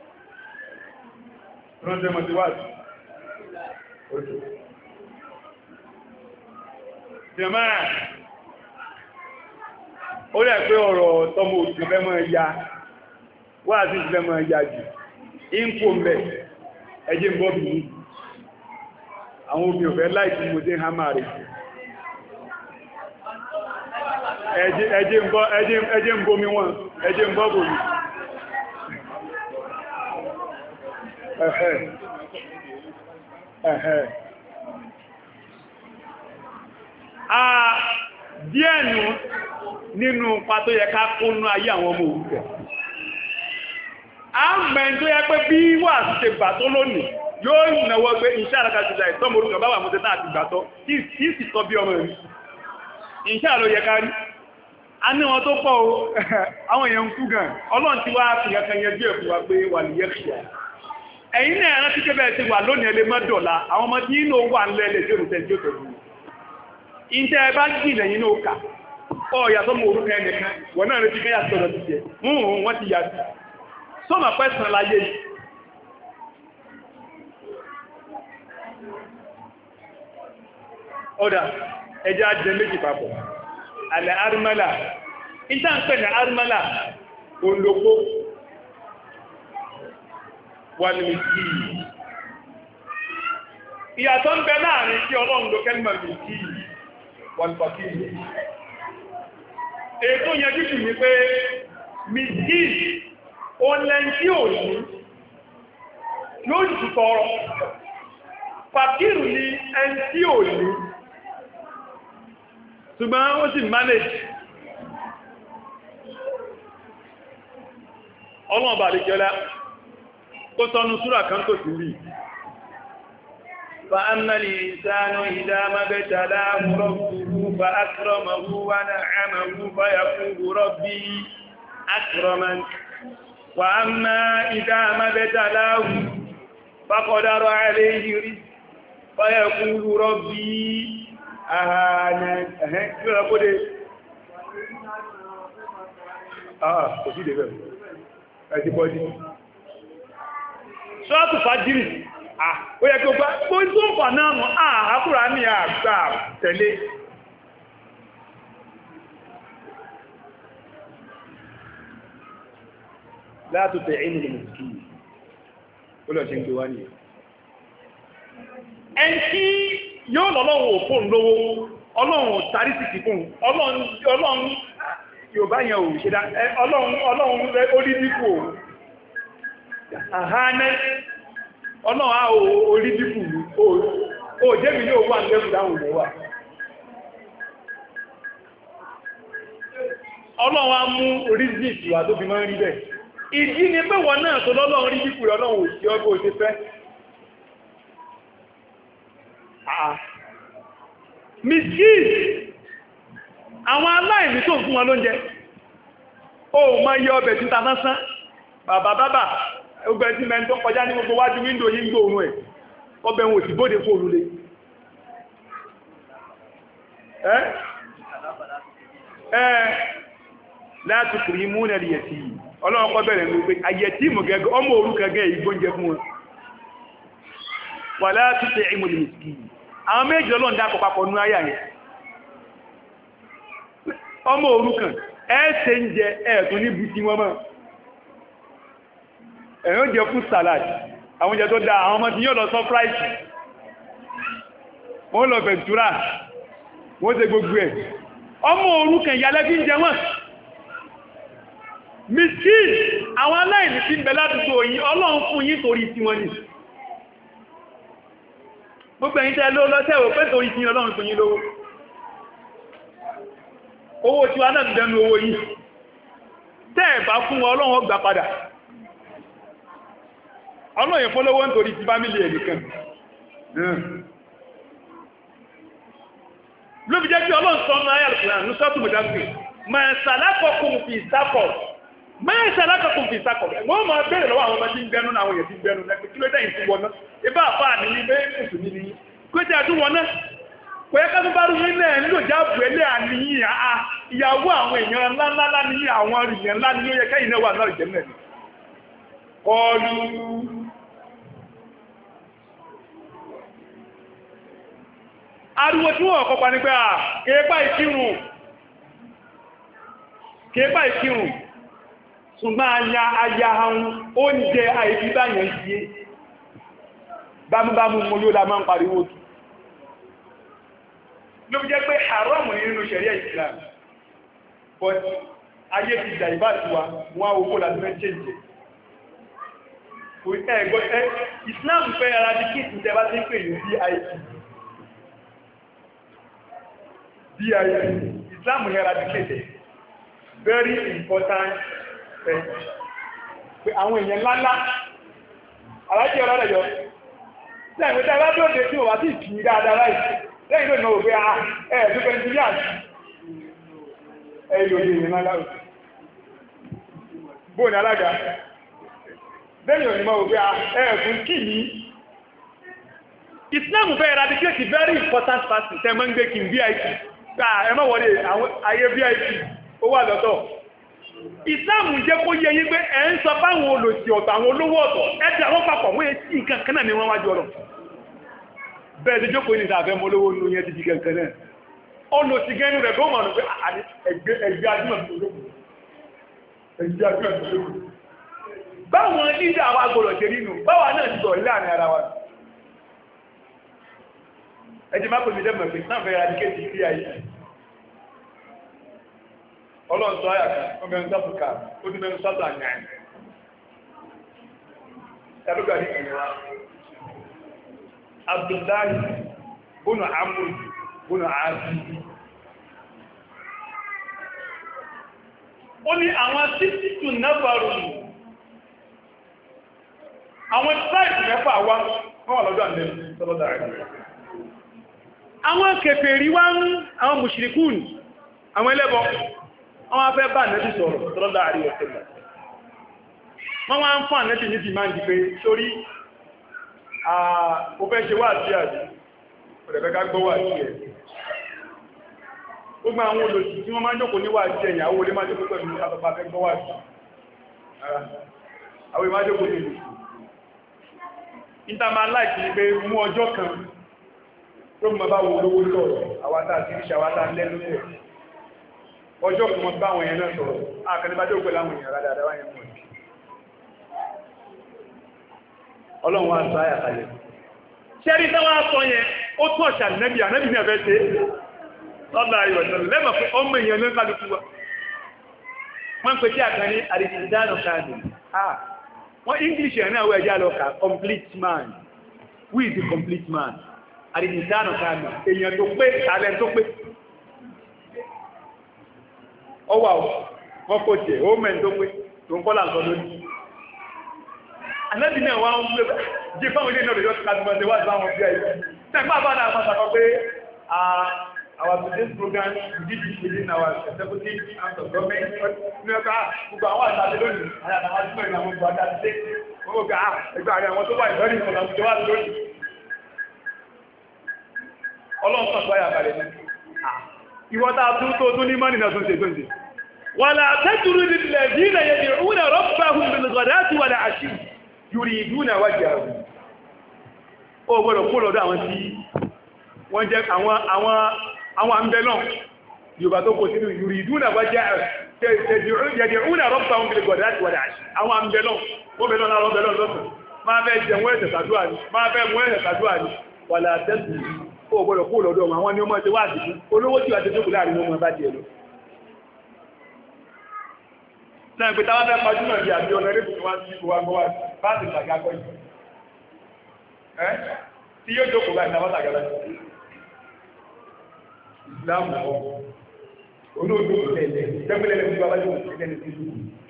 ránṣẹ́ mọ̀tíwájú ojú jẹ́mọ́ ó rẹ̀ pé ọ̀rọ̀ tọmọ òjò fẹ́mọ̀ ẹ̀yà wà sí ìfẹ́mọ̀ ẹ̀yà jù ínkò mẹ́ ẹjẹ́ ń bọ́ bí i àwọn obì òfẹ́ láìsí mo dé hàmà rẹ̀ ẹjẹ́ ń bomi wọn ẹjẹ́ ń bọ́ bò ní ẹ̀hẹ́ ẹ̀hẹ́ a díẹ̀ nù nínú pàtó yẹ ká kónú ayé àwọn ọmọ òwúrẹ̀ a ń mẹ́ tó yẹ pé bí wà ṣe gbà tó lónìí yóò náwọ́ pé iṣẹ́ àrákàtìlá ìtọ́mọ̀ orúkọ bá wà mọ́ tẹ́tà àti gbàtọ́ kí sì tọ́ bí ọmọ rí iṣẹ́ àlọ́ yẹ kárí a ní wọn tó pọ̀ o àwọn èèyàn ń kú gan ọlọ́run ti wá fi kankan yẹn bí ẹ̀kú wa pé wà ní yẹ́kìá ẹ̀yin náà rántí pé bẹ́ẹ̀ ti wà lónìí ẹlẹ́ mọ́dọ̀lá àwọn ọmọ tí yín náà wà ń lẹ́lẹ̀ tí òrùtẹ́ tí ó tẹ̀lú ìtẹ́ ẹ bá jì lẹ́yìn náà kà ọ yàtọ̀ mọ orúkọ ẹnìkan wọ́n náà retí kẹ́yà sọ̀rọ̀ ti jẹ mún wọ́n ti yà sí sọ́mà pẹ́sàn láyé ọ̀dà ẹjẹ́ ajẹ́ méjì papọ̀ alẹ́ arúmọ́là ìta ń pè ní arúmọ́là olóko wà ní mìtì ìyàtọ̀ ń bẹ láàrin tí ọlọ́run ló kẹ́lìmọ̀ mìtì wà ní pàtí ètò yẹn jùsù ní pé mìtì ó lẹ́n tí ò ní yóò jù tọrọ pàkírù ní ẹn tí ò ní ṣùgbọ́n ó sì manage ọlọ́ọ̀bà àríkẹ́lá kó sọ́nù súrà kan tó sí rí فأما الإنسان إذا ما ابتلاه ربه فأكرمه ونعمه فيقول ربي أكرمن وأما إذا ما ابتلاه فقدر عليه رزقه فيقول ربي أهانن أهان كيف أقول آه كيف يقول ẹ̀tí bọ́dí ṣọ́ọ̀tù fàájírì ó yẹ kí ó gbá bó tó ń fà náà mọ́ àkúrà ní àgbà tẹ̀lé látòtẹ̀ inú lè mọ̀sí ó lọ ṣe ń gbé wá ní ẹn tí yóò lọ́lọ́run ò fóòn lówó ọlọ́run tàrí sì kì fún ọlọ́run Yorùbá yẹn ò ṣe dá ọlọ́run rẹ̀ orí dípò àhánẹ́ ọlọ́run á orí dípò ó jẹ́mi ní owó àgbẹ́kù dáhùn lọ́wà ọlọ́run á mú orí dípò wà tó fi máa ń rí bẹ́ẹ̀ ìdí ni pé wọ́n náà tó lọ́lọ́run rí dípò ọlọ́run ò sí ọgbọ́ òṣè fẹ́ miskin àwọn aláìní tó ń fún wọn lóúnjẹ ó ma yẹ ọbẹ̀ títa lásán bàbá bàbá ọgbẹ̀ tí mẹ́rin tó kọjá ní gbogbo wájú wíńdò yí ń gbò òun ẹ̀ ọbẹ̀ wọn ti bóde fún olúlé ẹ́ ẹ́ láti kìrì mú nẹ̀lì yẹ̀tì ọlọ́run kọ́ bẹ̀rẹ̀ ló pé ayẹ̀tì mọ̀ gẹ́gẹ́ ọmọ òrukàn ìgbóúnjẹ fún wọn wà láti tẹ ìmọ̀lì mìsìkì àwọn méjì ọlọ́run dákọ̀ papọ̀ nú ayà yẹn ọmọ òrukàn ẹ́ẹ̀ṣẹ́ ń jẹ ẹ̀ẹ̀tún ní bùsí wọn mọ́ ẹ̀yàn jẹ fún salad àwọn oúnjẹ tó dáa àwọn ọmọ tí yóò lọ surprise wọ́n lọ ventura wọ́n ṣe gbogbo ẹ̀ ọmọ òrukàn ìyálẹ́ fi ń jẹ wọ́n miskin àwọn aláìní tí ń bẹ ládùúgbò yín ọlọ́run fún yín torí tí wọ́n ní gbogbo ẹ̀yin tẹ́ ló lọ́sẹ̀wò pé torí tí ọlọ́run fún yín lówó owó tí wá náà dẹnu owó yìí tẹ́ẹ̀bá fún ọlọ́run gbà padà ọlọ́run fọ́lọ́wọ́ nítorí ti fámílì ẹ̀ nìkan ló fi jẹ́ kí ọlọ́run sọ́nà ayàlùkùnrin ní sọ́tù mọ̀dágbé mẹ́sàlákọ̀kùn fi ìsákọ̀ mẹ́sàlákọ̀kùn fi ìsákọ̀ wọ́n máa bèèrè lọ́wọ́ àwọn ọmọ tí ń gbẹ́nu àwọn èèyàn tí ń gbẹ́nu lẹ́pẹ́ kí ló dẹ́yìn fún wọn náà ibá àfáà ní ilé mùsùlùmí ní kó jẹ́ àdún wọn náà kò yẹ ká tó bá rú nílẹ̀ nílò jáàbù ẹlẹ́ àníyàn àá ìyàwó àwọn èèyàn ńláńlá ní àwọn èèyàn ńlá ní ó yẹ kẹ́yìn náà wà náà jẹ́ mẹ́rin kọlu ariwo tí wọ́n kọpa ní pé à kéèpá ìkírùn kéèpá ìkírùn ṣùgbọ́n aya aya ahun oúnjẹ àìbíbáyàn yìí bámúbámú mo yóò la máa ń pariwo tù ló jẹ́ pé haram nínú ṣẹ̀ríà Islam but ayé ti dà ìbá ti wa wọ́n owó láti mẹ́ change ẹgbọ́ ẹ Islam fẹ́ eradicate ní tẹbá tí ń pè ní B I P B I P Islam ní eradicate very important thing pé àwọn èèyàn ńláńlá alájẹ́ ọ̀rọ̀ rẹ̀ yọ lẹ́yìn pé tẹ́bá tó dé tí wọ́n wá sí ìkìí dáadáa láì lẹ́yìn lónìí òfin àà ẹ̀ẹ́dúkẹ́ ní yà ẹ̀yìn òye ìrìn aláwọ̀ bóò ní alága lẹ́yìn òní máa òfin àà ẹ̀ẹ̀kùn kí ní Islam fẹ́ eradicate very important fasting tẹ́ mọ́ ń gbé kí V I P gbà ẹmọ́ wọlé ayé V I P ó wà lọ́tọ̀ Islam jẹ́ kó yẹ yí pé ẹ̀ ń sọ fáwọn olòṣì ọ̀tọ̀ àwọn olówó ọ̀tọ̀ ẹ̀dẹ̀ àwọn papọ̀ wọ́n yẹ sí nǹkan kan náà ni wọ́n wájú ọ̀rọ̀ bẹ́ẹ̀ ti jókòó ní ìsàfẹ́ mọ́ lówó nínú yẹn ti di kankan náà ó lò sí gẹ́nu rẹ̀ gómọ̀ rẹ̀ pé ẹgbẹ́ ajúmọ̀ tó lókùn ẹgbẹ́ ajúmọ̀ tó lókùn báwọn lídà wa gbọ́dọ̀ ṣe nínú báwa náà ti sọ̀rọ̀ láàrin ara wa ẹjẹ́ má pèsè dẹ́mọ̀ pé náà fẹ́ adìkẹ́sì sí ayé ọlọ́run sọ àyàkà ọmọ ẹni sáfùkà ó ti mẹ́nu sáfù àyàn ẹlúgbà ní ìrìnwá Abdullahi bónú Amr bónú Aasi ó ní àwọn títí tù náfàrù àwọn tíráìtì mẹ́fà wá wọ́n wà lọ́dọ̀ àndẹ́ sọ́lọ́dà rẹ̀ àwọn kèfèrí wá ń àwọn mùṣìríkùn àwọn ẹlẹ́bọ wọ́n wá fẹ́ bá ànẹ́bì sọ̀rọ̀ sọ́lọ́dà rẹ̀ ọ̀tẹ̀lẹ̀ wọ́n wá ń fún ànẹ́bì ní ti máa ń di pé sórí ó fẹ́ ṣe wá sí àjí ọ̀rẹ̀fẹ́ ká gbọ́ wà sí ẹ̀ gbogbo àwọn olóòtú tí wọ́n máa ń jókòó ní wà sí ẹ̀yà owó lé máa jókòó pẹ̀lú àpapà fẹ́ gbọ́ wà sí àwọn ìmá jókòó ní ìlú ìtàmà láìsí ní pé mú ọjọ́ kan tó mọ́ bá wo olówó sọ̀rọ̀ àwátá àti ìṣẹ́ àwátá lẹ́nu ẹ̀ ọjọ́ kan mọ́ bá àwọn èèyàn náà sọ̀rọ̀ àkànníbájọ́ pẹ̀lú àwọn èèyàn rádà àdáwà yẹn mọ̀ ọlọ́run wá sọ àyàkalẹ̀ ṣẹ́rí tẹ́wọ́ sọ yẹn ó tún ọ̀ṣà nẹ́bì ànẹ́bì ní ẹ̀fẹ́ ṣe lọ́dà ìwọ̀sán lẹ́mọ̀ pé ọmọ èèyàn ló ń kálukú wa wọ́n ń pè tí àkàn ní àdìsídánù káàdì wọ́n English ẹ̀ náà wọ́n ẹ̀já lọ́ka complete man who is the complete man àdìsídánù káàdì èèyàn tó pé talent tó pé ọwà wọ́n kò jẹ́ ó mẹ́ tó pé tó ń kọ́lá nǹkan lónìí Ànábì náà wá ń gbé jí fáwọn ilé náà lè yọ́ kàtùmọ̀ sí wájú àwọn bí i tẹ́gbà bá náà máa sàkọ́ pé our today's program we did this within our executive and of government ní ọkà gbogbo àwọn àtàlẹ́ lónìí àyàtàwà tí mẹ́rin àwọn gbogbo àtàlẹ́ wọ́n gbà ẹgbẹ́ àrẹ àwọn tó wà ìlọ́rí ìfọ̀nà àwùjọ wà lónìí ọlọ́run sọ̀tọ̀ àyàkàlẹ̀ ní ìwọ́ta tún tó tún ní mọ́nì náà tún ṣe gbóǹdè wà látẹ́tùrú nílẹ̀ yìí yẹ ìrúnà rọ́pàá yúrí ìdúnà wájì àrùn ó gbọ́dọ̀ kó lọ́dọ̀ àwọn tí wọ́n jẹ́ àwọn àmbẹ̀lọ́n Yorùbá tó kò sínú yúrí ìdúnà wájì àrùn yẹ̀dìrúnà rọ́pàá wọn bí gọ̀dá àti wàdà àwọn àmbẹ̀lọ́n wọ́n bẹ̀lọ́n láàrọ̀ bẹ̀lọ́n lọ́sàn máa fẹ́ jẹun ẹ̀sẹ̀ sàdúrà ní máa fẹ́ mú ẹ̀sẹ̀ sàdúrà ní wà látẹ́sù ó gbọ́dọ̀ kó lọ́dọ̀ àwọn ni ó mọ́ ti wá àdìsí olówó tí wà ti jókòó láàrin ọmọ bá jẹ lọ náà pé táwọn fẹ́ pàjúmọ̀ bí àbí ọ̀nà eré fún wá sí ìwà gbọ́wà bá ti tàgá kọ́ yìí ẹ́ tí yóò jókòó bá ìtàwọn tàgá lọ ìsìláàmù ọ̀ olóòdó ìtẹ̀lẹ̀ tẹ́gbẹ̀lẹ̀ lẹ́gbẹ̀ẹ́ bá wájú ìtẹ̀lẹ̀ sí ìlú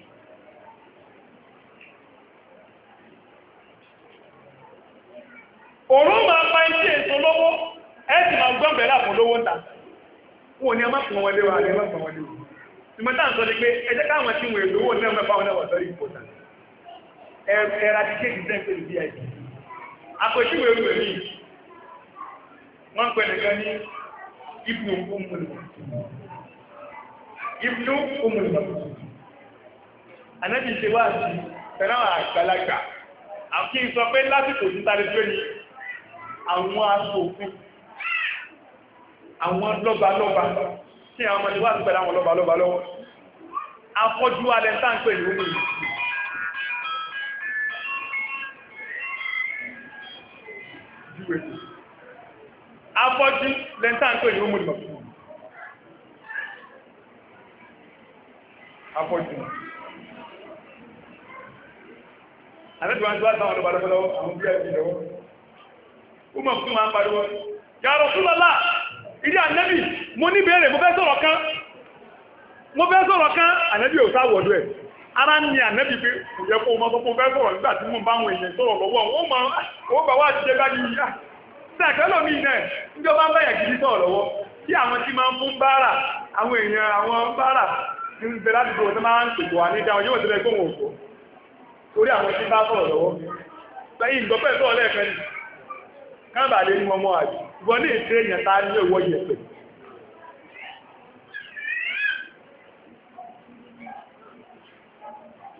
òun máa pa iṣẹ́ èso lọ́wọ́ ẹ́ sì máa gbọ́n bẹ̀rẹ̀ àpò lówó ń ta wọn ni a má pọ̀ wọlé wa ni a má pọ̀ wọlé wa ìmọ̀tá ń sọ ní pé ẹjẹ́ káwọn tí wọ́n èlò owó náà mẹ́fà wọn náà wà very important ẹ̀rà ti kéèkì jẹ́ pẹ̀lú bí i àpòṣíwẹ̀ orú èrí wọ́n pẹ̀ nìkan ní ibnu umùlùmọ̀ anábì ṣe wá sí fẹ́ráwà àgbàlagbà àkí sọ pé lásìkò sí tàbí tó ní àwọn aṣòfin àwọn lọ́balọ́ba tí àwọn ọmọdé wà pẹ̀lú àwọn lọ́bà lọ́bà lọ́wọ́ afọ́jú alẹ́ntà ń pè ní omi afọ́jú lẹ́ntà ń pè ní omi afọ́jú alẹ́dùwà ń tó àtàwọn lọ́bà lọ́bà lọ́wọ́ àwọn bí ẹ̀bí lọ́wọ́ ó mọ̀ fún ma ń pariwo ya Rasulullah ìdí ànẹ́bì mo ní bèèrè mo fẹ́ sọ̀rọ̀ kan mo fẹ́ sọ̀rọ̀ kan ànẹ́bì ò sáwọ̀dọ̀ ẹ̀ ara ní ànẹ́bì pé kò yẹ kó mọ́ fún fẹ́ sọ̀rọ̀ nígbà tí mo bá wọn èèyàn sọ̀rọ̀ lọ́wọ́ ó bá wá jẹ́ bá ní ìyá sẹ́ẹ̀kẹ́lò mi náà níjọba ń bẹ̀yẹ̀ gidi sọ̀rọ̀ lọ́wọ́ tí àwọn tí máa ń fún báárà àwọn èèyàn àwọn báárà ní ìbẹ̀ láti gbọ́ tó máa ń pèpò wà ní dáwọn yóò tẹ́lẹ̀ gbóhùn òkú torí àwọn tí bá sọ̀rọ̀ lọ́wọ́ lẹ́yìn ìgbọ́pẹ́ sọ̀rọ̀ lẹ́ẹ̀kẹ́ ni káàbà lè ní wọn mọ́ àjò ìwọ́n ní ìṣẹ́ èèyàn tá ní owó yẹ̀pẹ̀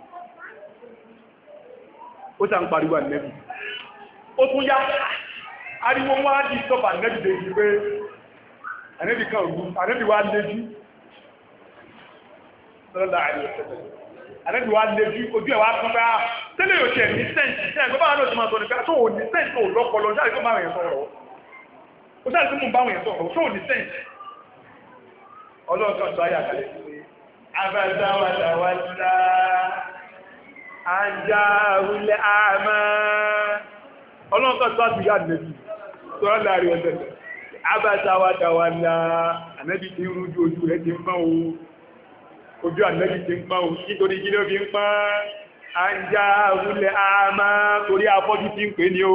ó sá ń pariwo ànẹ́bì ó tún yá ariwo wá di sọ́bà nẹ́bì dé ju pé ànẹ́bì kan ògùn ànẹ́bì wá léjú lọ́dọ̀ àìyẹ̀sẹ̀lẹ̀ ànẹ́bì wá léjú ojú ẹ̀ wá kán bá tẹ́lẹ̀ yóò tẹ̀ ní sẹ́ǹtì sẹ́ǹtì bá wọn náà ti máa sọ nípa tó ò ní sẹ́ǹtì tó lọ́pọlọ ṣáà tó báwọn yẹn sọ̀rọ̀ ó ṣáà tó mú báwọn yẹn sọ̀rọ̀ tó ò ní sẹ́ǹtì ọlọ́ọ̀kan sọ ayé àkàlẹ̀ sí pé abájáwádàwádà ajá rúlẹ̀ àmà ọlọ́ọ̀kan sọ àti yá nẹ́bí sọ́rọ̀ láàrin ọ̀sẹ̀ abájáwádàwádà ànẹ́bí ti rújú ojú rẹ̀ ti ń pọ́n o ojú ànẹ́bí ti ń pọ́n o nítorí kí ló fi ń pọ́n ajá rúlẹ̀ àmà torí afọ́jú ti ń pè ní o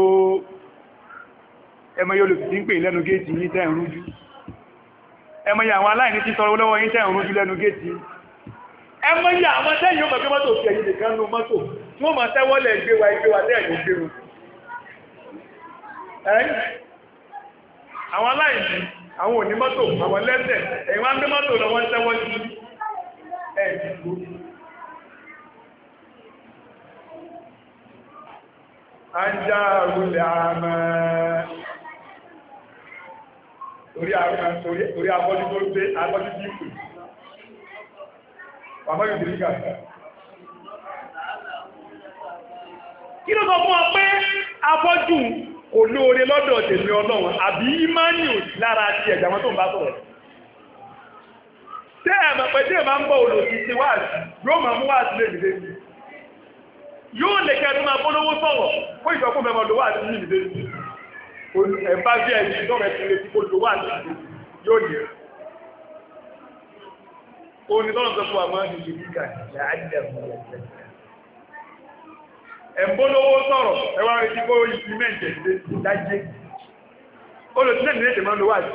ẹmọ yóò lè fi ń pè lẹ́nu géètì ní tẹ́ ìrújú ẹmọ yà àwọn aláìní tí sọ̀rọ̀ lọ́wọ́ yín tẹ́ ìrújú lẹ́nu géètì ẹmọ yà àwọn tẹ́yìn yóò mọ̀ pé mọ́tò fi ẹ̀yìn nìkan nú mọ́tò tí wọ́n mọ̀ tẹ́wọ́lẹ̀ gbé wa ẹgbẹ́ wa tẹ́yìn gbérun àwọn aláìní àwọn òní mọ́tò àwọn lẹ́sẹ̀ ẹ̀yìn wá ń gbé mọ́tò lọ wọ́n tẹ́wọ́ sí ẹ̀ẹ́dìgbò ajá rúlẹ̀ àmà torí àwọn torí abọ́jú tó gbé abọ́jú tí ìpè bàbá yóò dìrí gàtà kí ló sọ fún ọ pé abọ́jú kò lóore lọ́dọ̀ tèmi ọlọ́run àbí ìmánì ò sí lára ti ẹ̀jà wọn tó ń bá sọ̀rọ̀ tẹ́ ẹ̀mọ̀ pẹ̀ tí ẹ̀ máa ń bọ̀ olóòtú ti wáàsí yóò máa mú wáàsí lè dìde sí yóò lè kẹ́ tó máa bólówó sọ̀rọ̀ fún ìjọkún mẹ́mọ̀ lówó àti ní ìdílé sí ẹ̀bá bí ẹ̀dì ìjọba ẹ̀sìn lè ti kó lówó àti ìdílé yóò ní ó ní tọ́nà sọ fún wa máa ń ṣe kíkà ẹ̀bólówó sọ̀rọ̀ ẹwà rẹ̀ tí kó ìpímẹ̀ntì ẹ̀dẹ́ dájé olùsílẹ̀ ní èdè máa ń lówó àti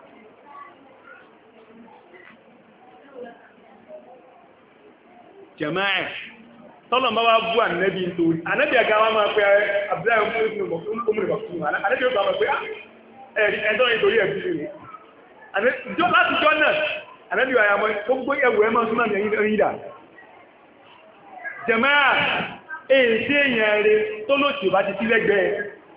jẹ̀máà tọ́lọ̀ bá wá bú ànẹ́bí nítorí ànẹ́bí àga wá máa pẹ́ àbúráyé omúrìbàkúrò ànẹ́bí ó bá máa pẹ́ ẹ̀rí ẹ̀dọ́ nítorí ẹ̀bí rẹ̀ láti jọ náà ànẹ́bí wà yàmọ́ gbogbo ẹwù ẹmọ́ súnmọ́ ní ẹ̀yìn ìdá jẹ̀máà èsì èèyàn rẹ̀ tó lòtì bá ti sílẹ̀gbẹ́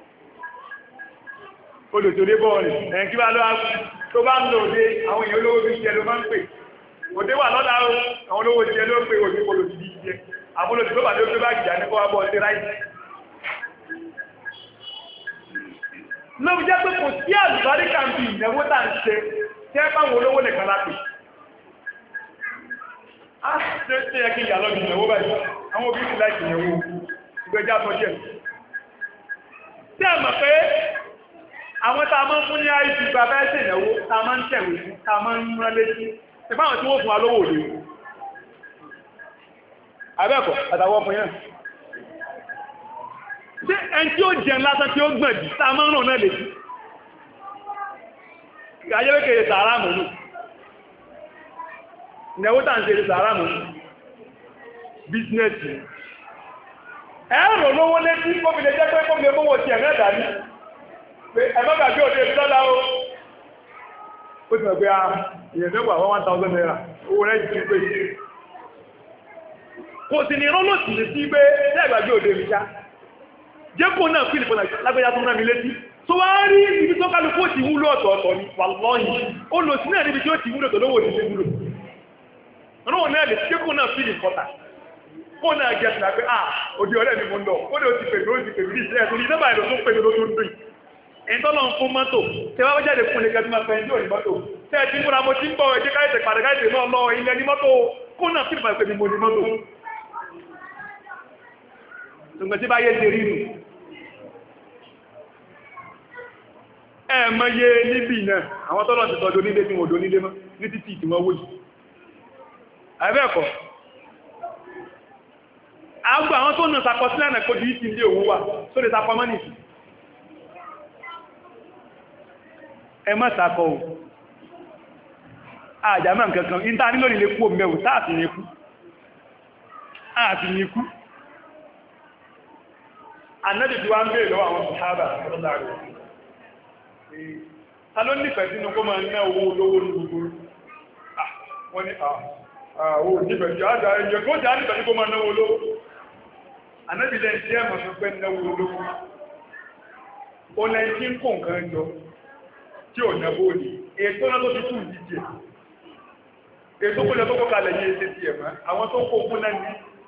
olùtòdé bọ́ọ̀lù ẹ̀yìn kí bá lọ́wọ́ tó bá ń lò dé àwọn èèyàn olówó fi jẹ ló máa ń pè òdé wà lọ́la àwọn olówó jẹ ló pè òdé olùdí jẹ àbúlò tí ló bàdé ó bá jìjà ní kọ́wàá bọ́ ọdí ráìtì lóbi jẹ́ pé kò sí àlùbáríkà ń bí ìnáwó tà ń ṣe tẹ́ báwọn olówó nìkan lápè á ṣe ṣe yẹ kí ìyà lọ́bì ìnáwó báyìí àwọn òbí ti láìsì ìnáwó ìgbẹ́já sọ díẹ̀ tí a mọ̀ pé àwọn tá a máa ń fún ní àìsí gba bẹ́ẹ̀ sí ìnáwó tá a máa ń tẹ̀wé tá a máa ń rán létí ìbáwọn tí wọ́n fún wa lówó òde abẹ́ẹ̀kọ́ àtàwọn ọkùnrin náà ṣe ẹn tí ó jẹun lásán tí ó gbọ̀n jù tá a máa ń ràn náà lè jí ayẹ́wẹ́kẹ̀ẹ́ sàárà mọ̀lú ìnáwó tàà ń ṣe sàárà mọ̀lú bísínẹ́sì ẹ̀rọ lówó létí kóbìnrin jẹ́ pé kóbìnrin mọ́wọ́ ti ẹ̀rẹ́ dání pé ẹ̀mọ́gbàgbé òde ìdọ́lá ó ó ti mọ̀ pé ìyẹn mẹ́wàá one thousand naira owó rẹ̀ jù pé kò sì ní rán lòtì lè sí pé ẹgbàgbé òde ìrìṣà jẹ́kò náà fílì fọ́nà lágbẹ́yà tó rán mi létí tó wá rí ibi tó kálukú ti wúlò ọ̀tọ̀ọ̀tọ̀ ní wàlọ́yìn ó lò sí náà níbi tí ó ti wúlò tó lówó òdìsí wúlò rán náà lè jẹ́kò náà fílì fọ́tà kó náà jẹ́ sílá pé ah òdi ọ̀rẹ́ mi mo ń lọ ó lè ó ti pèmí ó ti pèmí ní ìṣẹ́ ẹ̀tọ́ ní nọ́mbà ìlú tó pèmí ló tó ń dùn ìtọ́lọ̀ fún mọ́tò tẹ wá jáde fún ẹgbẹ́ tí máa fẹ́ ní òní mọ́tò tẹ́ ẹ ti múra mo ti ń bọ̀ ẹjẹ́ káyẹ̀tẹ̀ pàdé káyẹ̀tẹ̀ náà lọ ilẹ̀ ní mọ́tò kó náà fílì máa pèmí mo ní mọ́tò ṣùgbọ́n tí bá yé ti rí nù ẹ̀mọ́yé níbi náà àwọn tọ́lọ̀ ti tọ́jú onílé tí wọ́n dó nílé mọ́ ní títì tí wọ́n wó yìí àbẹ́ẹ̀kọ́ àgbà àwọn tó nà sàkọsílẹ̀ náà kó di ìtì ilé òun wà tó lè sapọ̀ mọ́ nìsí ẹ má sàkọ̀ ò àjàmà nǹkankan ìta nílò nílé kú òmìnirò táàtì ní kú àti ní kú Ànábì tí wá ń bèèrè lọ́wọ́ àwọn sàhábà ta ló nífẹ̀ẹ́ sínú kó máa ná owó olówó ní gbogbo wọ́n ní àwọn òjífẹ̀ẹ́ tí a dá ẹyẹ kó jẹ́ nífẹ̀ẹ́ sí kó máa náwó olówó Ànábì lẹ́yìn tí ẹmọ̀ tó pẹ́ náwó olówó ó lẹ́yìn tí ń kó nǹkan jọ tí ò ná bóòdì ètò náà tó ti tún ìdíje ètò kójọ tó kó kalẹ̀ yìí ṣe ti ẹ̀mọ́ àwọn tó kó fún náà ní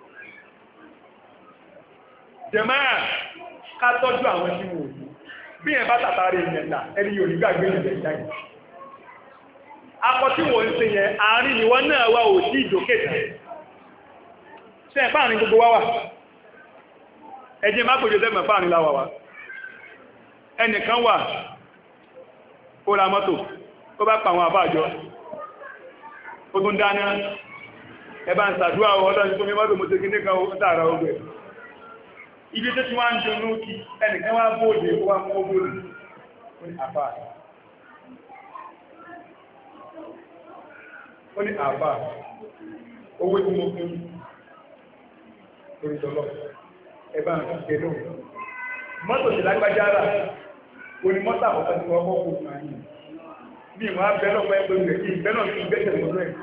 jẹ̀mọ́ ká tọ́jú àwọn tí wò ní bí ẹ̀ bá tàtàrí ìyẹn là ẹni yóò ní gbàgbé ìyẹn jáde akọ tí wọ́n ń ṣe yẹn àárín ìwọ náà wà ò sí ìdókè tẹ̀ ṣe ẹ̀ fáàrin gbogbo wá wà ẹjẹ́ má gbòjò tẹ́mẹ̀ fáàrin láwà wá ẹnìkan wà ó ra mọ́tò ó bá pa àwọn àbájọ ó tún dáná ẹbá ń sàdúrà ọlọ́rin tó mi mọ́tò mo ti kí níkan ó tààrà ogbẹ̀ ibi tó ti wá ń dunú kí ẹnìkan wá bóòdè ó wá mọ́ bóòdè ó ní àbá ó ní àbá owó tí mo fún orítọ́lọ́ ẹbá ń fi kẹ́ lóòrùn mọ́tò ti lágbàjára oní mọ́tò àkọ́kọ́ tí wọ́n kọ́ kò máa yìí bí ìwọ̀n abẹ́lọ́ pẹ́ pẹ̀lú rẹ̀ kí ìbẹ́lọ́ sí ìgbẹ́sẹ̀ mọ́tò ẹ̀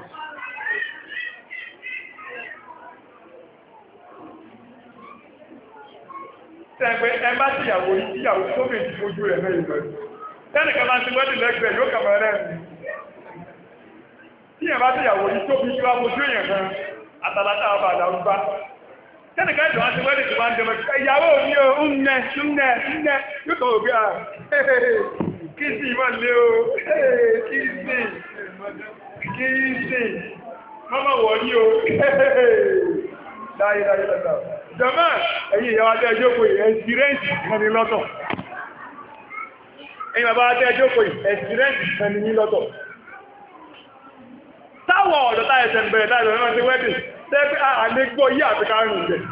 tẹ́gbẹ́ ẹ bá tíyàwó tíyàwó tó bèèrè tí ojú rẹ̀ mẹ́rin lọ tẹ́nìkan bá ti wẹ́dì lẹ́gbẹ̀ẹ́ yóò kàmọ́ rẹ̀ tí ẹ bá tíyàwó yìí tó bí kí wá mojú èèyàn kan àtàlátà ọba àdàrúgbá tẹ́nìkan ìjọ wọn ti wẹ́dì tí wọ́n ń dẹmọ́ ìyàwó ní o ń nẹ ń nẹ ń nẹ yóò kọ̀ òbí à kí sí ìmọ̀ lé o kí sí kí sí mọ́mọ́ wọ̀ ní o láyé láyé lọ́tọ̀ jọmọ́ ẹ̀yìn ìyàwó adé ẹjọ́kò ẹ̀sìrẹ́ǹsì kan ní lọ́tọ̀ ẹ̀yìn bàbá adé ẹjọ́kò ẹ̀sìrẹ́ǹsì kan ní lọ́tọ̀ táwọ̀ ọ̀dọ̀ táyẹ̀sẹ̀ bẹ̀rẹ̀ táyẹ̀sẹ̀ náà ti wẹ́dì tẹ́bí àlégbọ́ yí àfikà rùn jẹ́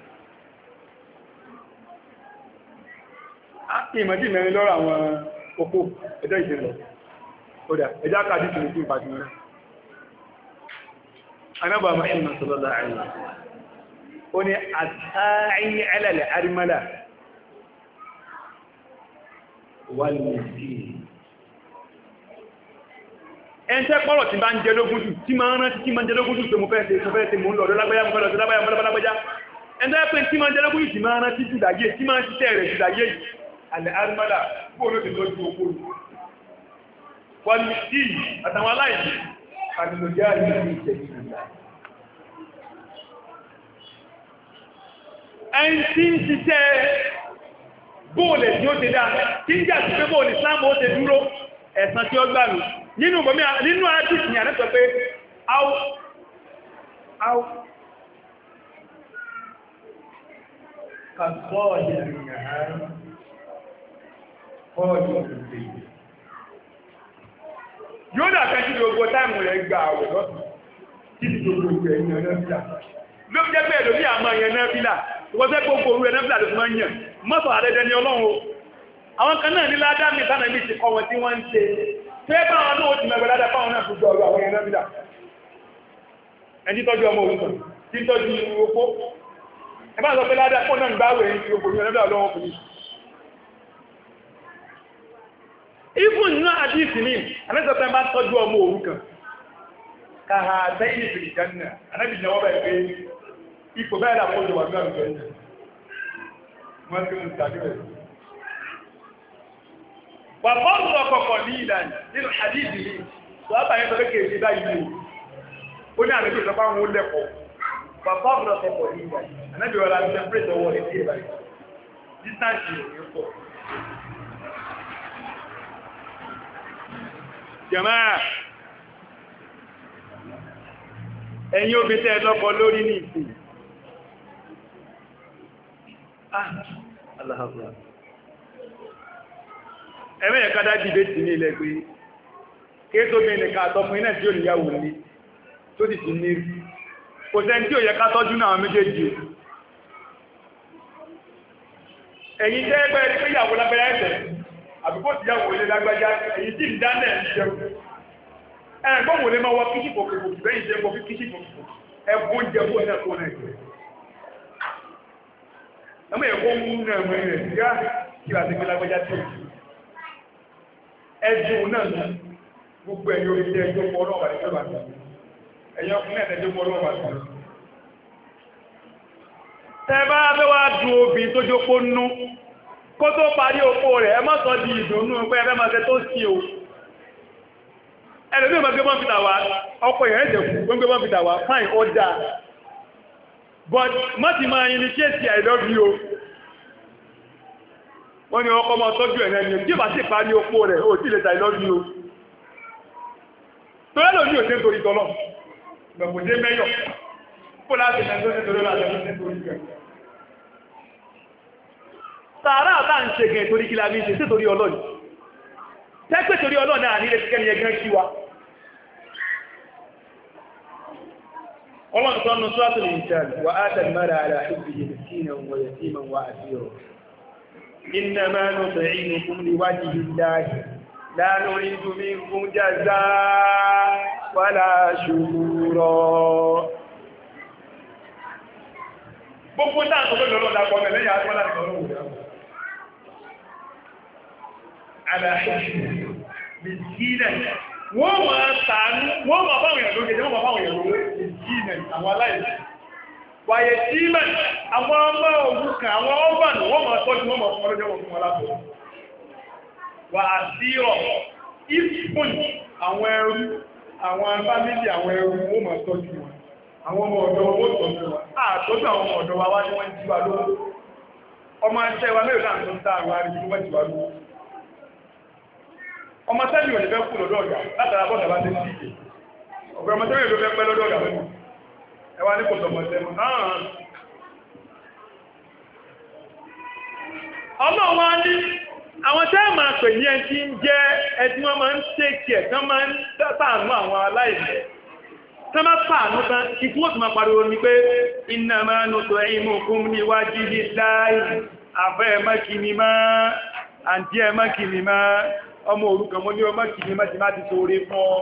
ìmọ̀dí mẹ́rin lọ́rọ̀ àwọn opó ẹjọ́ ìṣẹ́lọ kódà ẹjá kàdí tìrì fún ìpàdé rẹ̀ anábà Muhammad sallallahu alaihi wasallam ó ní àtàrí ẹlẹ́lẹ̀ arímọ́lá wà ní ìsì ẹn tẹ́ pọ́rọ̀ tí bá ń jẹ lógún jù tí máa ń rántí tí máa ń jẹ lógún jù tó mú fẹ́ ṣe tó fẹ́ ṣe mú lọ́dọ́ lágbàyà mú lọ́dọ́ lágbàyà mú lọ́dọ́ lágbàyà ẹn tẹ́ pé tí máa ń jẹ lógún jù tí máa ń rántí jù dàgé tí máa ń ṣiṣẹ́ rẹ̀ jù dàgé alẹ́ arímọ́lá bóòlù ti lọ́jú okó wà ní ìsì àtàwọn aláìsí àdìlòjá ìlú ìṣẹ̀lẹ̀ ẹni tí ń ṣiṣẹ́ bóòlẹ̀ tí ó ti dá tí ń jà sí pé bóòlì sáàmù ó ti dúró ẹ̀san tí ó gbàlù nínú bọ̀mí nínú àdìsì ní àdẹ́sọ pé áwọ́ áwọ́ kàkọ́ ìrìnàárí kọ́ọ̀dì ìrìnàárí yóò dàkẹ́ sí gbogbo táìmù rẹ̀ gbà àwẹ̀ lọ́sùn títí gbogbo ẹ̀yìn ọ̀nà fílà ló jẹ́ pé ẹ̀lòmí àmọ́ ẹ̀yẹn náà fílà wọ́n tẹ́ gbogbo orú ẹ̀nà fílà ló fún ẹ̀yàn mọ́sọ̀ àdẹ́dẹ́ ni ọlọ́run àwọn kan náà ní ládàmì tánà ibi ti kọ wọn tí wọ́n ń ṣe fẹ́ bá wọn náà ó ti mẹ́gbẹ̀ ládà fáwọn náà gbogbo ọ̀rọ̀ àwọn ẹ̀nà fílà ẹni tọ́jú ọmọ òrukàn tí tọ́jú opó ẹ bá sọ pé ládà fún náà gbáwẹ̀ ní gbogbo ẹ̀nà fílà lọ́wọ́ fún even nínú àdíìsì ní àmẹ́sọ̀tẹ́ bá tọ́jú ọmọ òrukàn kàhà tẹ́yìn ìfìlì jẹ́nà anábìnà wọ́n bẹ̀rẹ̀ pé ipò bẹ́ẹ̀ lápò ìjọba ní àrùn jẹ́nà wọ́n tí ó ń tàbí rẹ̀ wà fọ́nù ọkọ̀kọ̀ ní ìlànà nínú àdíìsì ní sọ́ọ́bà yẹn tọ́lé kèèjì báyìí ó ní àmì ìjọba wọn lẹ́kọ̀ọ́ wà fọ́nù ọkọ̀kọ̀ ní ìlànà anábìnà wọ́n láti tẹ́pẹ́rẹ́ ọwọ́ rẹ̀ sí ìbáyìí distance yìí pọ̀ jàmáà ẹ̀yin obi tẹ́ ẹ̀lọ́pọ̀ lórí ní ìsìn ẹ̀mẹ́ ẹ̀ká dá dìbé tì ní ilẹ̀ pé kéèsò bí ẹnìká àtọ́fún iná tí ó níyàwó ní tó ti ti ní kò sẹ́ni tí ó yẹ ká tọ́jú náà méjèèjì ẹ̀yin tẹ́ ẹgbẹ́ ẹni pé ìyàwó lágbájá ẹ̀sẹ̀ àbíkó ti yàwó ilé lágbájá ẹ̀yin tí ń dáná ẹ̀ ń jẹun ẹgbọ́n wò lè máa wọ kíṣì pòkèpò bẹ́yìn jẹ́ mọ́ fi kíṣì pòkèpò ẹgbọ́n jẹ́ bó ẹ̀nà tó náà jẹ́ ẹmọ ẹ̀kọ́ mú náà mọ́ rẹ̀ sí á kí láti gbé lágbẹ́já tí ó jù ẹjọ́ náà ní gbogbo ẹ̀yọ́ ilé ẹjọ́ pọ̀ ọlọ́wà ní ẹjọ́ ẹ̀yọ́ ọkùnrin ẹ̀jọ́ pọ̀ ọlọ́wà ní tẹ́bá fẹ́ wá dùn obì tó jókó nú kó tó parí opó rẹ̀ ẹ má sọ di ìdùnnú pé ẹfẹ́ máa ṣe tó sí o ẹlòmí ìmọ̀ gbé bọ́ǹfìtà wá ọkọ̀ ìyẹn ẹ̀jẹ̀ kú gbé bọ́ǹfìtà wá fine ó dáa but má ti máa initiate I love you wọ́n ni ọkọ̀ máa tọ́jú ẹ̀rẹ́ ni tí ó bá sì parí opó rẹ̀ ó tí lè ta I love you tó lẹ́lò ní òṣè torí tọ́lọ́ gbẹ̀kùdé mẹ́yọ̀ kó láti mẹ́sọ́ torí láti sàárà àbá ń ṣe gẹ̀ torí kí la bí ṣe sí torí ọlọ́ni tẹ́gbẹ́ torí ọlọ́ni náà nílé ti kẹ́ni ẹgbẹ́ kí wa ọlọ́ni tó ọ́nà sọ́tọ̀ lè ṣàlì wà á tàbí mara àrà ìbìyè mẹ́sìnà wà yẹ tí ma wà àṣírò iná máa nù sọ inú fún níwájú ìdáyì lánà ìdú mi fún jàzá wàlá ṣùgbúrọ̀ gbogbo táà tó lọ́lọ́ lápọ̀ mẹ́lẹ́yà àtọ́lá ìtọ́lọ́wò aláṣẹ́ṣù mìsílẹ̀ wọ́n máa tàánú wọ́n máa báwọn èèyàn lókè wọ́n máa báwọn èèyàn lókè mìsílẹ̀ àwọn aláìsí wàyẹ̀ tíìmẹ̀ àwọn ọmọ ògùnkàn àwọn ọ́bànù wọ́n máa tọ́jú wọ́n máa fún ọlọ́jọ́ wọn fún wọn látọ̀ wà á sí ọ̀ ìfún àwọn ẹrú àwọn fámílì àwọn ẹrú wọ́n máa tọ́jú wọn àwọn ọmọ ọ̀dọ́ owó tọ́jú wọn àtọ́jú àwọn ọmọ ọ̀dọ́ wa wá ní wọ́n jí wa lówó ọmọ ẹṣẹ́ wa mẹ́rin náà tó ń sáà wá rí wọ́n jí wa lówó ọmọ sẹ́lì ò ní fẹ́ kú lọ́dọ̀ ọ̀gá látara bọ́ọ̀dà bá ti sí ìké ọ̀gbẹ̀ ọmọ sẹ́lì ló fẹ́ pẹ́ lọ́dọ̀ ọ̀gá mẹ́rin ẹwà ní kò sọmọ sẹ́mu ọmọ wọn ní àwọn tẹ́ máa pè ní ẹni tí ń jẹ́ ẹni wọ́n máa ń tẹ́kì ẹ̀ tán máa ń tàánú àwọn aláìlẹ̀ tán máa pàánú tán ìtú wọ́n ti máa pariwo ní pé iná máa ń nùtọ̀ ìmú fún níwájú láì àfẹ́ ẹ̀mọ́kìní máa àǹtí ẹ̀mọ́kìní máa ọmọ òrukàn mọ́ ní ọmọ kìí mẹ́tí máa ti sóre fún ọ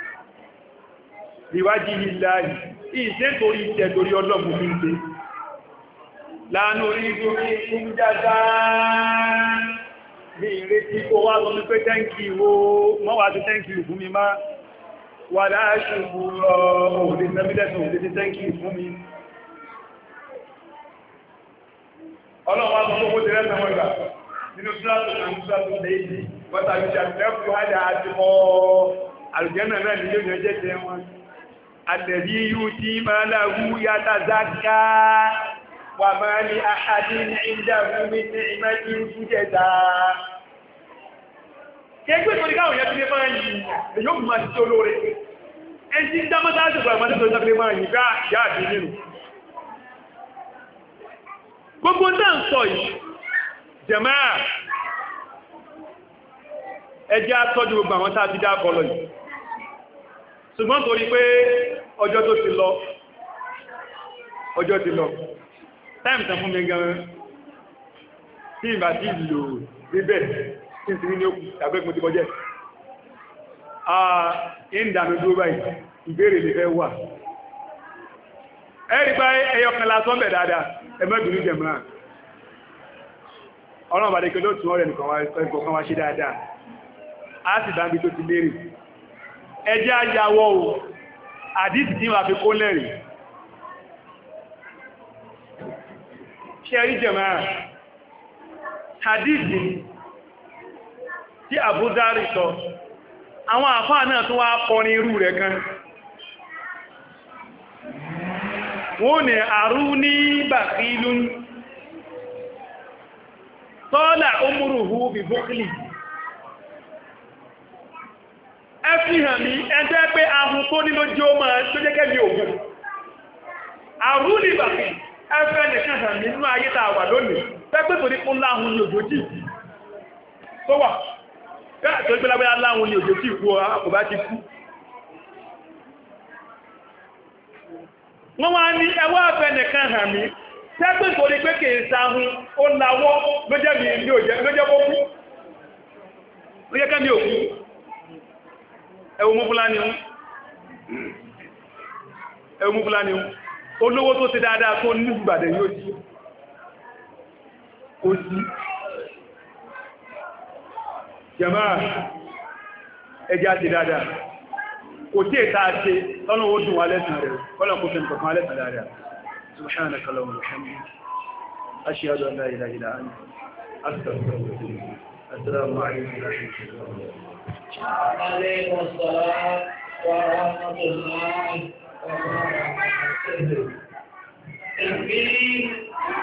ìwájí ìlàrí ìṣẹ́ torí ìṣẹ́ torí ọlọ́mù ní ìṣẹ́ lánà orí gómí fún jájá ní ìrètí kó wá lọ pé tẹ́ǹkì wo mọ́ wá ti tẹ́ǹkì fún mi má wà láàṣùgbù òdè sẹ́mílẹ̀sùn òdè ti tẹ́ǹkì fún mi ọlọ́wọ́ sọ fún ó ti rẹ́ nínú sílátò náà ní sílátò lẹ́yìn bọ́ta ní ṣàtẹ́kù hádà àti mọ́ àlùjẹ́nà náà ní yóò jẹ́ jẹ́ wọn àtẹ̀rí yóò tí máa láwú yàtà záká wà máa ní àhàdí ní ìdáhùn mi ní ìmájí jíjẹta kéèkwé tó ní káwọn yẹ́ tí máa yìí èyí ó máa ti tó lóore ẹjí dámọ́ta àṣẹ̀kọ̀ àmọ́ tó ní máa yìí bá yá àti nínú gbogbo náà sọ yìí jẹ̀máà ẹjẹ́ àtọ́jú gbogbo àwọn tàà ti dákọ̀ lọ yìí ṣùgbọ́n torí pé ọjọ́ tó ti lọ ọjọ́ ti lọ táìmù tàn fún mi gan tí ìbá tí ìlò bíbẹ̀ tí ìsinmi ní òkú tàbí mo ti kọjẹ́ ìdànù dúró báyìí ìbéèrè lè fẹ́ wà ẹ̀rí pa ẹyọkan lásán bẹ̀ dáadáa ẹmẹ́bìnrin jẹ̀mọ́ ọlọ́run bàdé kí ló tún ọ̀rẹ́ nìkan wá ṣe dáadáa a sì dábí tó ti lérè ẹjẹ́ ayàwó o àdísì tí wà fi kó lẹ́rì ṣe rí jẹ̀mọ́ àdísì tí Abu Dharr sọ àwọn àfáà náà tún wá kọrin irú rẹ̀ kan wọ́n ní àrú ní bàkílún tọ́lá umruhu bí bókìlì ẹ fi hàn mí ẹjẹ́ pé ahun tó ní lójú ó máa tó jẹ́ kẹ́lì ògùn àrú ní bàkílì ẹfẹ́ nìkan hàn mí nínú ayé tàà wà lónìí pẹ́pẹ́ tó ní fún láhun ní òjòjì tó wà tó gbé lábẹ́ láhun ní òjòjì kú àkùbá ti kú wọ́n wá ní ẹwọ́ ẹfẹ́ nìkan hàn mí pẹ́pẹ́ tó ní pé kèé sáhun ó láwọ́ lójẹ́ mi ní òjẹ́ lójẹ́ bókú lójẹ́ kẹ́mi òkú ẹwọ mú fúlání hún ẹwọ mú fúlání hún olówó tó ti dáadáa tó ní ìgbàdẹ̀ yóò jí kò sí jàmá ẹjá ti dáadáa kò tí èta ṣe tọ́nà ó dùn wà lẹ́sàn rẹ̀ kọ́lọ̀ kò fẹ́ nǹkan lẹ́sàn dáadáa subhanaka Allahumma wa bihamdika ashhadu an la ilaha illa anta أستغفرك. السلام عليكم ورحمة الله. وعليكم السلام ورحمة الله وبركاته.